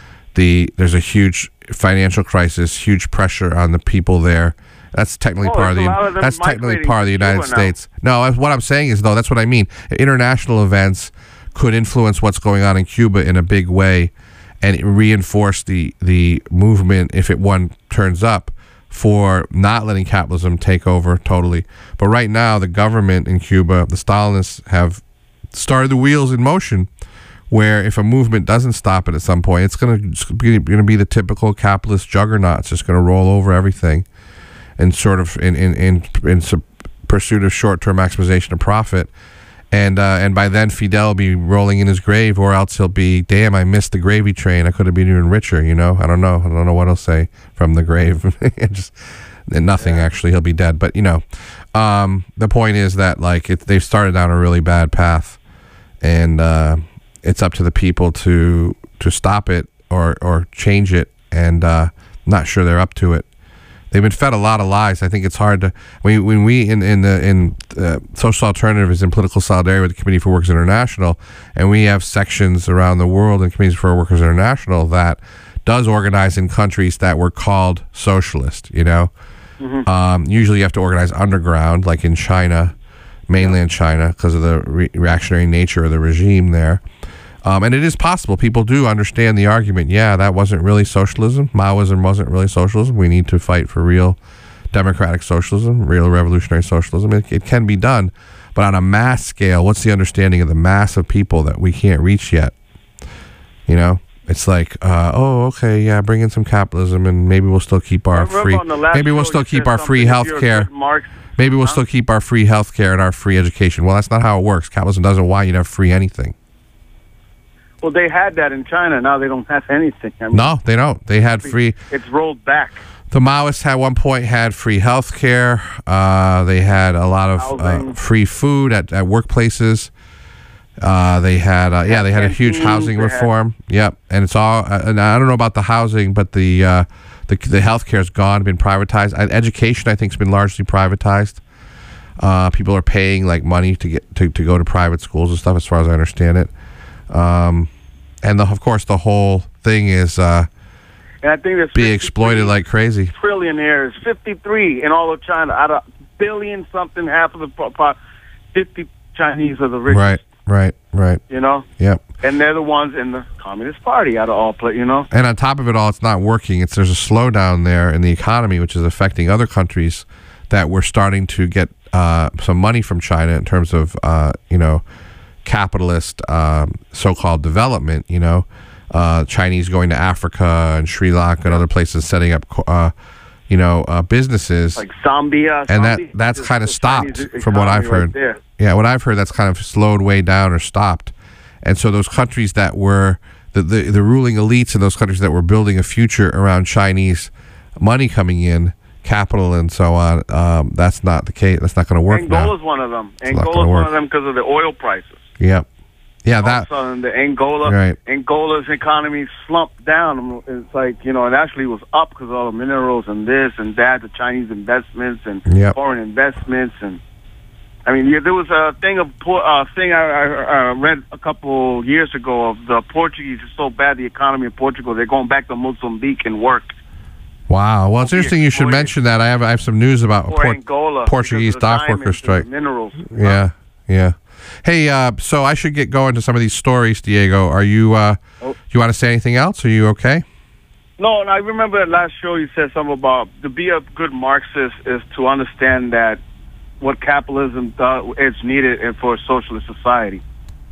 the there's a huge financial crisis, huge pressure on the people there. That's technically oh, part of the of that's technically part of the United States. No, what I'm saying is though, that's what I mean. International events could influence what's going on in Cuba in a big way, and reinforce the the movement if it one turns up for not letting capitalism take over totally. But right now, the government in Cuba, the Stalinists, have started the wheels in motion, where if a movement doesn't stop it at some point, it's going to be going to be the typical capitalist juggernaut. It's just going to roll over everything, and sort of in in in, in pursuit of short-term maximization of profit. And uh, and by then, Fidel will be rolling in his grave, or else he'll be, damn, I missed the gravy train. I could have been even richer, you know? I don't know. I don't know what he'll say from the grave. Just nothing, yeah. Actually. He'll be dead. But, you know, um, the point is that, like, it, they've started down a really bad path. And uh, it's up to the people to to stop it or, or change it. And uh, I'm not sure they're up to it. They've been fed a lot of lies. I think it's hard to when when we in in the in uh, Social Alternative is in political solidarity with the Committee for Workers International, and we have sections around the world in Committees for Workers International that does organize in countries that were called socialist. You know, mm-hmm. um, usually you have to organize underground, like in China, mainland China because of the re- reactionary nature of the regime there. Um, and it is possible. People do understand the argument. Yeah, that wasn't really socialism. Maoism wasn't really socialism. We need to fight for real democratic socialism, real revolutionary socialism. It, it can be done. But on a mass scale, what's the understanding of the mass of people that we can't reach yet? You know? It's like, uh, oh, okay, yeah, bring in some capitalism, and maybe we'll still keep our free. Maybe we'll still keep our free health care. Maybe we'll still keep our free health care and our free education. Well, that's not how it works. Capitalism doesn't want you to have free anything. Well, they had that in China. Now they don't have anything. I mean, no, they don't. They had free. It's rolled back. The Maoists at one point had free health care. Uh, they had a lot of uh, free food at, at workplaces. Uh, they had, uh, yeah, they had a huge housing reform. Yep, and it's all. Uh, and I don't know about the housing, but the uh, the the healthcare's gone, been privatized. Uh, education, I think, has been largely privatized. Uh, people are paying like money to get to, to go to private schools and stuff, as far as I understand it. Um, and the, of course, the whole thing is uh, and I think there's being exploited like crazy. Trillionaires, fifty-three in all of China, out of billion something, half of the fifty Chinese are the richest. Right. Right, right. You know? Yep. And they're the ones in the Communist Party out of all play, you know? And on top of it all, it's not working. It's there's a slowdown there in the economy, which is affecting other countries that we're starting to get uh, some money from China in terms of, uh, you know, capitalist um, so-called development, you know? Uh, Chinese going to Africa and Sri Lanka and other places setting up, uh, you know, uh, businesses. Like Zambia. And Zambia, that that's kind of stopped Chinese from what I've heard. Right Yeah, what I've heard, that's kind of slowed way down or stopped. And so those countries that were, the, the, the ruling elites in those countries that were building a future around Chinese money coming in, capital and so on, um, that's not the case. That's not going to work now. Angola's one of them. Angola's one of them because of the oil prices. Yep. Yeah, All that. of a sudden, the Angola, right. Angola's economy slumped down. It's like, you know, it actually was up because of all the minerals and this and that, the Chinese investments and yep. foreign investments. And I mean, yeah, there was a thing of uh, thing I, I, I read a couple years ago of the Portuguese is so bad, the economy in Portugal, they're going back to Mozambique and work. Wow. Well, it's interesting you should mention that. I have I have some news about or Port- Angola, Portuguese dock worker strike. Minerals. Yeah, yeah. Hey, uh, so I should get going to some of these stories, Diego. Are you, uh, oh. you want to say anything else? Are you okay? No, and I remember that last show you said something about to be a good Marxist is to understand that what capitalism does is needed for a socialist society.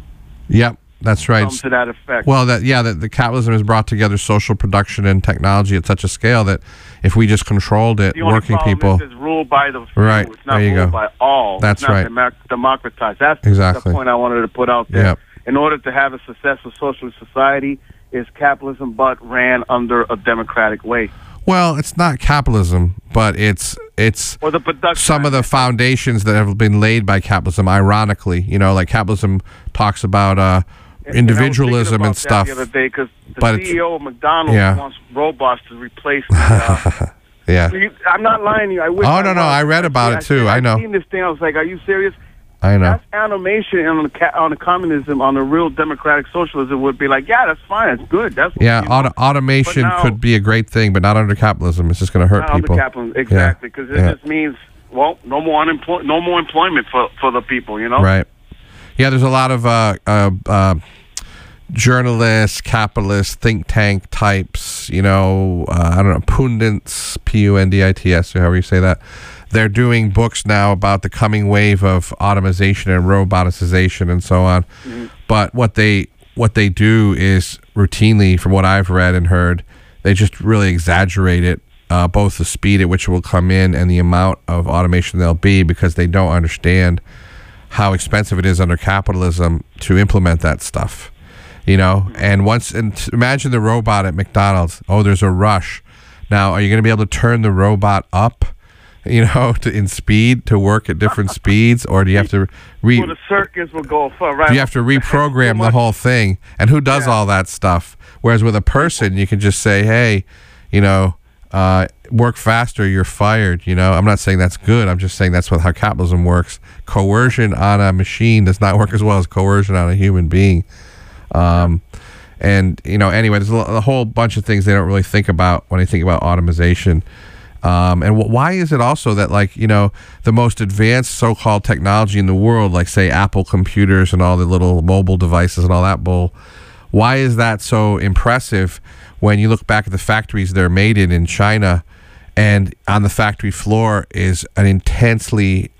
Yep, that's right. Come to that effect. Well, that yeah, that the capitalism has brought together social production and technology at such a scale that if we just controlled it, the only working people, is it's ruled by the few. Right. It's not there you ruled go. by all. That's it's not right. Dem- democratized. That's exactly the point I wanted to put out there. Yep. In order to have a successful socialist society, is capitalism but ran under a democratic way. Well, it's not capitalism, but it's it's or the production some of the foundations that have been laid by capitalism. Ironically, you know, like capitalism talks about uh, individualism and, and stuff. The other day, because the but C E O of McDonald's yeah. wants robots to replace. The, uh, yeah. You, I'm not lying to you. I wish oh I no, no, was. I read about I, it too. I, I know. I seen this thing. I was like, "Are you serious?" I know. That's animation on the ca- on the communism, on the real democratic socialism would be like, yeah, that's fine, that's good. That's yeah. You know? Auto- automation now, could be a great thing, but not under capitalism. It's just going to hurt not people. Under capitalism, exactly, because yeah. it yeah. just means well, no more unemploy- no more employment for for the people, you know. Right. Yeah. There's a lot of uh, uh, uh, journalists, capitalists, think tank types. You know, uh, I don't know, pundits, P U N D I T S, or however you say that. They're doing books now about the coming wave of automation and roboticization and so on. Mm-hmm. But what they what they do is routinely, from what I've read and heard, they just really exaggerate it, uh, both the speed at which it will come in and the amount of automation there'll be, because they don't understand how expensive it is under capitalism to implement that stuff. You know, mm-hmm. and once and imagine the robot at McDonald's. Oh, there's a rush. Now, are you going to be able to turn the robot up? You know, to, in speed to work at different speeds, or do you have to re? Well, the circus will go for right. Do you have to reprogram the whole thing? And who does yeah. all that stuff? Whereas with a person, you can just say, "Hey, you know, uh, work faster. You're fired." You know, I'm not saying that's good. I'm just saying that's what how capitalism works. Coercion on a machine does not work as well as coercion on a human being. Um, and you know, anyway, there's a, a whole bunch of things they don't really think about when they think about automation. Um, and wh- why is it also that, like, you know, the most advanced so-called technology in the world, like, say, Apple computers and all the little mobile devices and all that bull, why is that so impressive when you look back at the factories they're made in in China, and on the factory floor is an intensely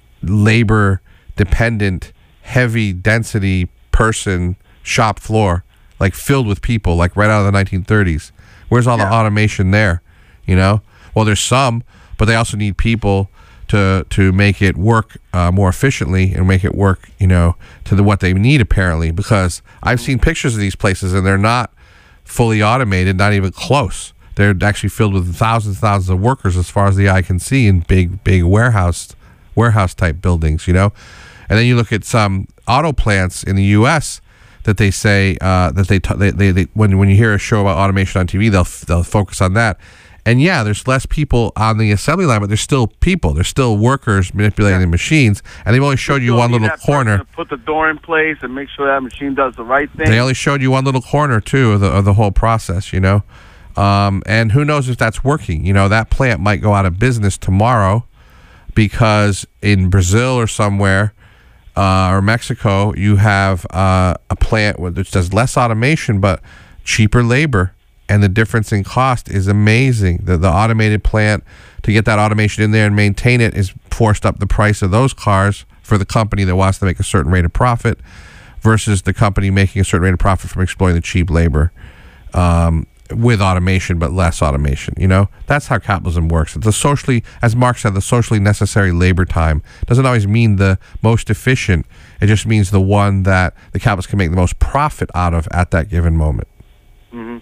labor-dependent, heavy-density person shop floor, like, filled with people, like, right out of the nineteen thirties. Where's all yeah. the automation there, you know? Well, there's some, but they also need people to to make it work uh, more efficiently and make it work, you know, to the what they need, apparently. Because I've seen pictures of these places, and they're not fully automated, not even close. They're actually filled with thousands and thousands of workers, as far as the eye can see, in big, big warehouse warehouse type buildings, you know. And then you look at some auto plants in the U S that they say uh, that they, t- they, they they when when you hear a show about automation on T V, they'll they'll focus on that. And yeah, there's less people on the assembly line, but there's still people. There's still workers manipulating yeah. the machines, and they've only showed you one little corner. To put the door in place and make sure that machine does the right thing. They only showed you one little corner too of the of the whole process, you know. Um, and who knows if that's working? You know, that plant might go out of business tomorrow because in Brazil or somewhere uh, or Mexico, you have uh, a plant which does less automation but cheaper labor. And the difference in cost is amazing. The, the automated plant, to get that automation in there and maintain it, is forced up the price of those cars for the company that wants to make a certain rate of profit versus the company making a certain rate of profit from exploiting the cheap labor um, with automation, but less automation. You know, that's how capitalism works. It's a socially, as Marx said, the socially necessary labor time doesn't always mean the most efficient. It just means the one that the capitalists can make the most profit out of at that given moment. Mm-hmm.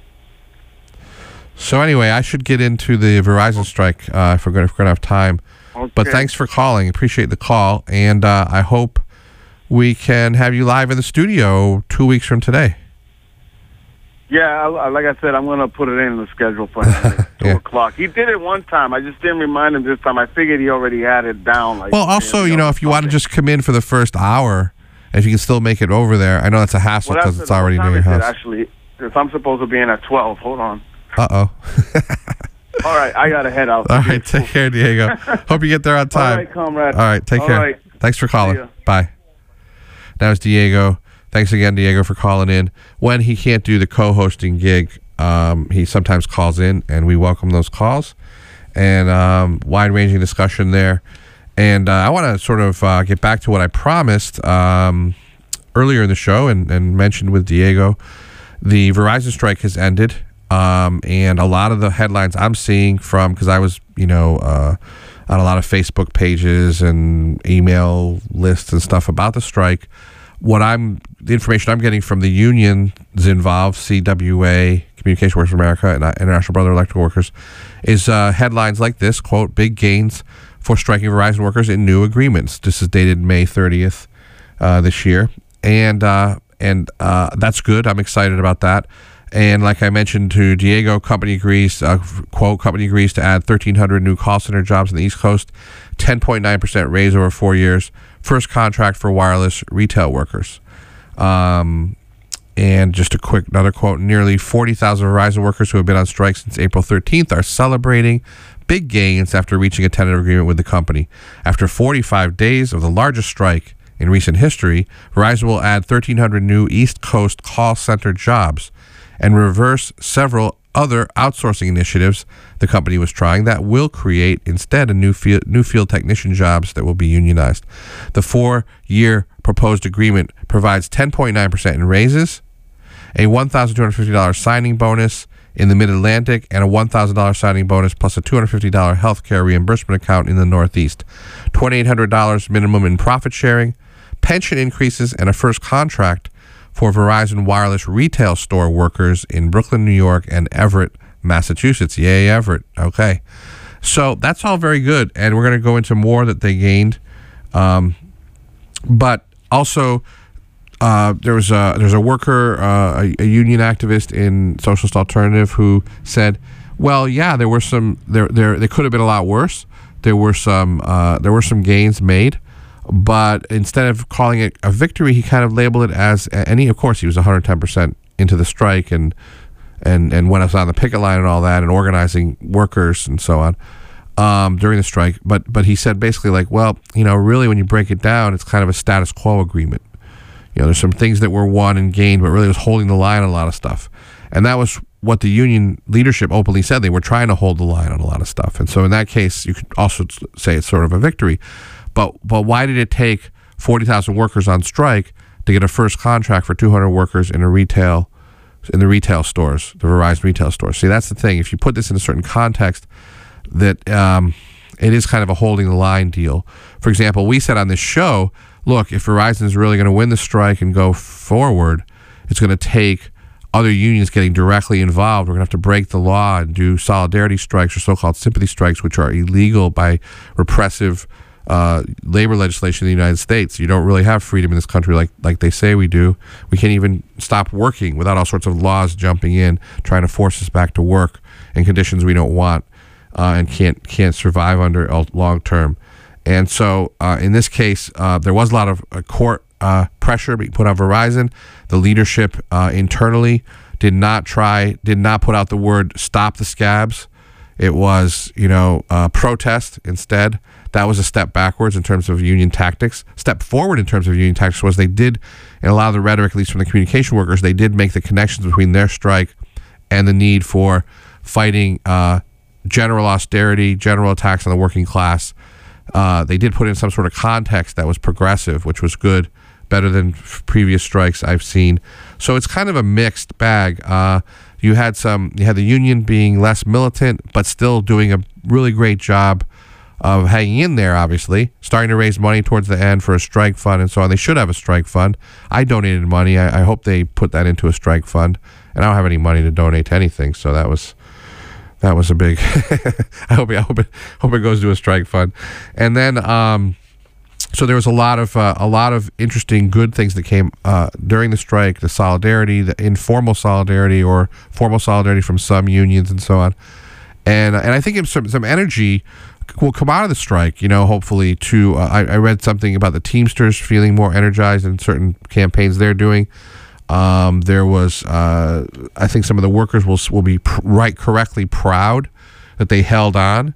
So anyway, I should get into the Verizon strike uh, if we're going to have time. Okay. But thanks for calling. Appreciate the call. And uh, I hope we can have you live in the studio two weeks from today. Yeah, I, like I said, I'm going to put it in the schedule for him. two yeah. o'clock. He did it one time. I just didn't remind him this time. I figured he already had it down. Like, well, also, you know, if you want to just come in for the first hour, if you can still make it over there. I know that's a hassle because well, it's already near your house. Actually, if I'm supposed to be in at twelve, hold on. Uh-oh. All right, I got to head out. All right, take care, Diego. Hope you get there on time. All right, comrade. All right, take All care. Right. Thanks for calling. Bye. That was Diego. Thanks again, Diego, for calling in. When he can't do the co-hosting gig, um, he sometimes calls in, and we welcome those calls. And um, wide-ranging discussion there. And uh, I want to sort of uh, get back to what I promised um, earlier in the show and, and mentioned with Diego. The Verizon strike has ended. Um, and a lot of the headlines I'm seeing from, because I was, you know, uh, on a lot of Facebook pages and email lists and stuff about the strike, what I'm, the information I'm getting from the unions involved, C W A, Communication Workers of America, and International Brotherhood of Electrical Workers, is uh, headlines like this, quote, big gains for striking Verizon workers in new agreements. This is dated May thirtieth uh, this year. And, uh, and uh, that's good. I'm excited about that. And like I mentioned to Diego, company agrees, uh, quote, company agrees to add thirteen hundred new call center jobs on the East Coast, ten point nine percent raise over four years, first contract for wireless retail workers. Um, and just a quick, another quote, nearly forty thousand Verizon workers who have been on strike since April thirteenth are celebrating big gains after reaching a tentative agreement with the company. After forty-five days of the largest strike in recent history, Verizon will add thirteen hundred new East Coast call center jobs and reverse several other outsourcing initiatives the company was trying that will create instead a new field, new field technician jobs that will be unionized. The four-year proposed agreement provides ten point nine percent in raises, a one thousand two hundred fifty dollars signing bonus in the Mid-Atlantic, and a one thousand dollars signing bonus plus a two hundred fifty dollars health care reimbursement account in the Northeast, two thousand eight hundred dollars minimum in profit sharing, pension increases, and a first contract for Verizon wireless retail store workers in Brooklyn, New York, and Everett, Massachusetts. Yay, Everett. Okay. So that's all very good, and we're going to go into more that they gained. Um, but also, uh, there was a, there's a worker, uh, a, a union activist in Socialist Alternative who said, well, yeah, there were some, there, there, they could have been a lot worse. There were some, uh, there were some gains made. But instead of calling it a victory, he kind of labeled it as any. Of course, he was one hundred ten percent into the strike and and and when I was on the picket line and all that and organizing workers and so on. um, during the strike. But but he said basically like, well, you know, really when you break it down, it's kind of a status quo agreement. You know, there's some things that were won and gained, but really it was holding the line on a lot of stuff. And that was what the union leadership openly said. They were trying to hold the line on a lot of stuff. And so in that case, you could also say it's sort of a victory. But but why did it take forty thousand workers on strike to get a first contract for two hundred workers in a retail, in the retail stores, the Verizon retail stores? See, that's the thing. If you put this in a certain context, that um, it is kind of a holding the line deal. For example, we said on this show, look, if Verizon is really going to win the strike and go forward, it's going to take other unions getting directly involved. We're going to have to break the law and do solidarity strikes or so-called sympathy strikes, which are illegal by repressive uh, labor legislation in the United States. You don't really have freedom in this country like like they say we do. We can't even stop working without all sorts of laws jumping in, trying to force us back to work in conditions we don't want uh, and can't can't survive under long term. And so uh, in this case, uh, there was a lot of uh, court uh, pressure being put on Verizon. The leadership uh, internally did not try, did not put out the word "stop the scabs." It was, you know, uh, protest instead. That was a step backwards in terms of union tactics. Step forward in terms of union tactics was they did, in a lot of the rhetoric, at least from the communication workers, they did make the connections between their strike and the need for fighting uh, general austerity, general attacks on the working class. Uh, they did put in some sort of context that was progressive, which was good, better than f- previous strikes I've seen. So it's kind of a mixed bag. Uh, you had some, you had the union being less militant, but still doing a really great job of hanging in there, obviously, starting to raise money towards the end for a strike fund and so on. They should have a strike fund. I donated money. I, I hope they put that into a strike fund. And I don't have any money to donate to anything, so that was that was a big. I hope I hope it hope it goes to a strike fund. And then, um, so there was a lot of uh, a lot of interesting, good things that came uh, during the strike. The solidarity, the informal solidarity, or formal solidarity from some unions and so on. And and I think some some energy will come out of the strike, you know, hopefully to, uh, I, I read something about the Teamsters feeling more energized in certain campaigns they're doing. Um, there was, uh, I think some of the workers will will be pr- right correctly proud that they held on,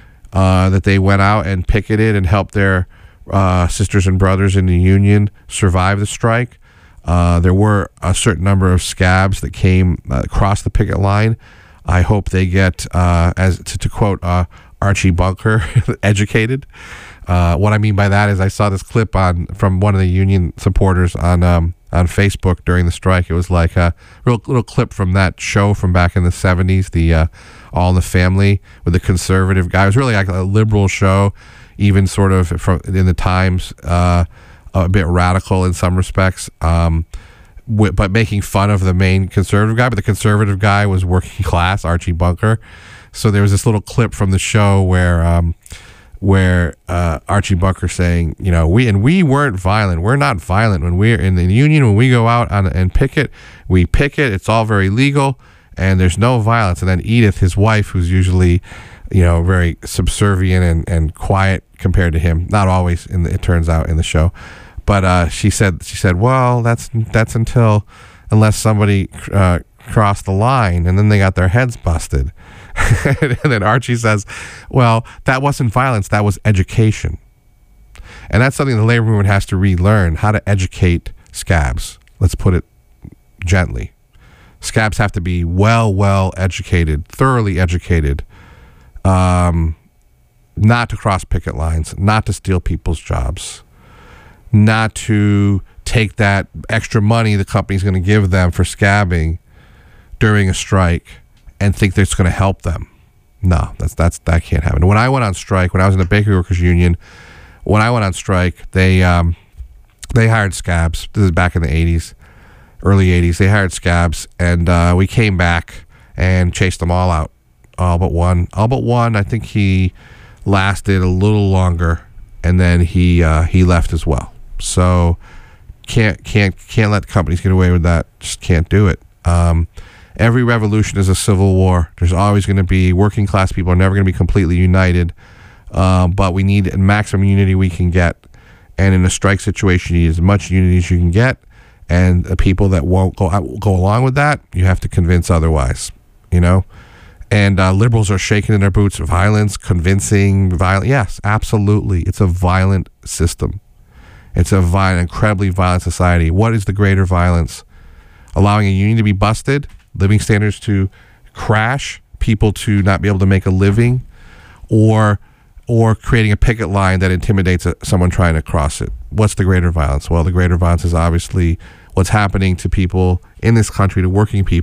uh, that they went out and picketed and helped their uh, sisters and brothers in the union survive the strike. Uh, there were a certain number of scabs that came uh, across the picket line. I hope they get, uh, as to, to quote uh, Archie Bunker, educated. Uh, what I mean by that is I saw this clip on from one of the union supporters on um, on Facebook during the strike. It was like a real little clip from that show from back in the seventies, the uh, All in the Family, with the conservative guy. It was really like a liberal show, even sort of from in the times, uh, a bit radical in some respects. Um, but making fun of the main conservative guy, but the conservative guy was working class, Archie Bunker. So there was this little clip from the show where um, where uh, Archie Bunker saying, you know, we and we weren't violent. We're not violent when we're in the union. When we go out on and picket, we picket. It's all very legal, and there's no violence. And then Edith, his wife, who's usually, you know, very subservient and, and quiet compared to him, not always. In the, it turns out in the show. But uh, she said, she said, well, that's that's until unless somebody uh, crossed the line, and then they got their heads busted. And then Archie says, well, that wasn't violence, that was education. And that's something the labor movement has to relearn, how to educate scabs. Let's put it gently. Scabs have to be well, well educated, thoroughly educated, um, not to cross picket lines, not to steal people's jobs, not to take that extra money the company's going to give them for scabbing during a strike and think that's going to help them. No, that's that's that can't happen. When I went on strike, when I was in the Bakery Workers Union, when I went on strike, they um, they hired scabs. This is back in the eighties, early eighties. They hired scabs, and uh, we came back and chased them all out, all but one. All but one. I think he lasted a little longer, and then he uh, he left as well. So can't can't can't let companies get away with that. Just can't do it. Um, every revolution is a civil war. There's always going to be working class people are never going to be completely united, um, but we need maximum unity we can get. And in a strike situation, you need as much unity as you can get. And the people that won't go go along with that, you have to convince otherwise. You know, And uh, liberals are shaking in their boots. Violence, convincing, violent. Yes, absolutely. It's a violent system. It's a violent, incredibly violent society. What is the greater violence? Allowing a union to be busted, living standards to crash, people to not be able to make a living, or or creating a picket line that intimidates a, someone trying to cross it. What's the greater violence? Well, the greater violence is obviously what's happening to people in this country, to working people.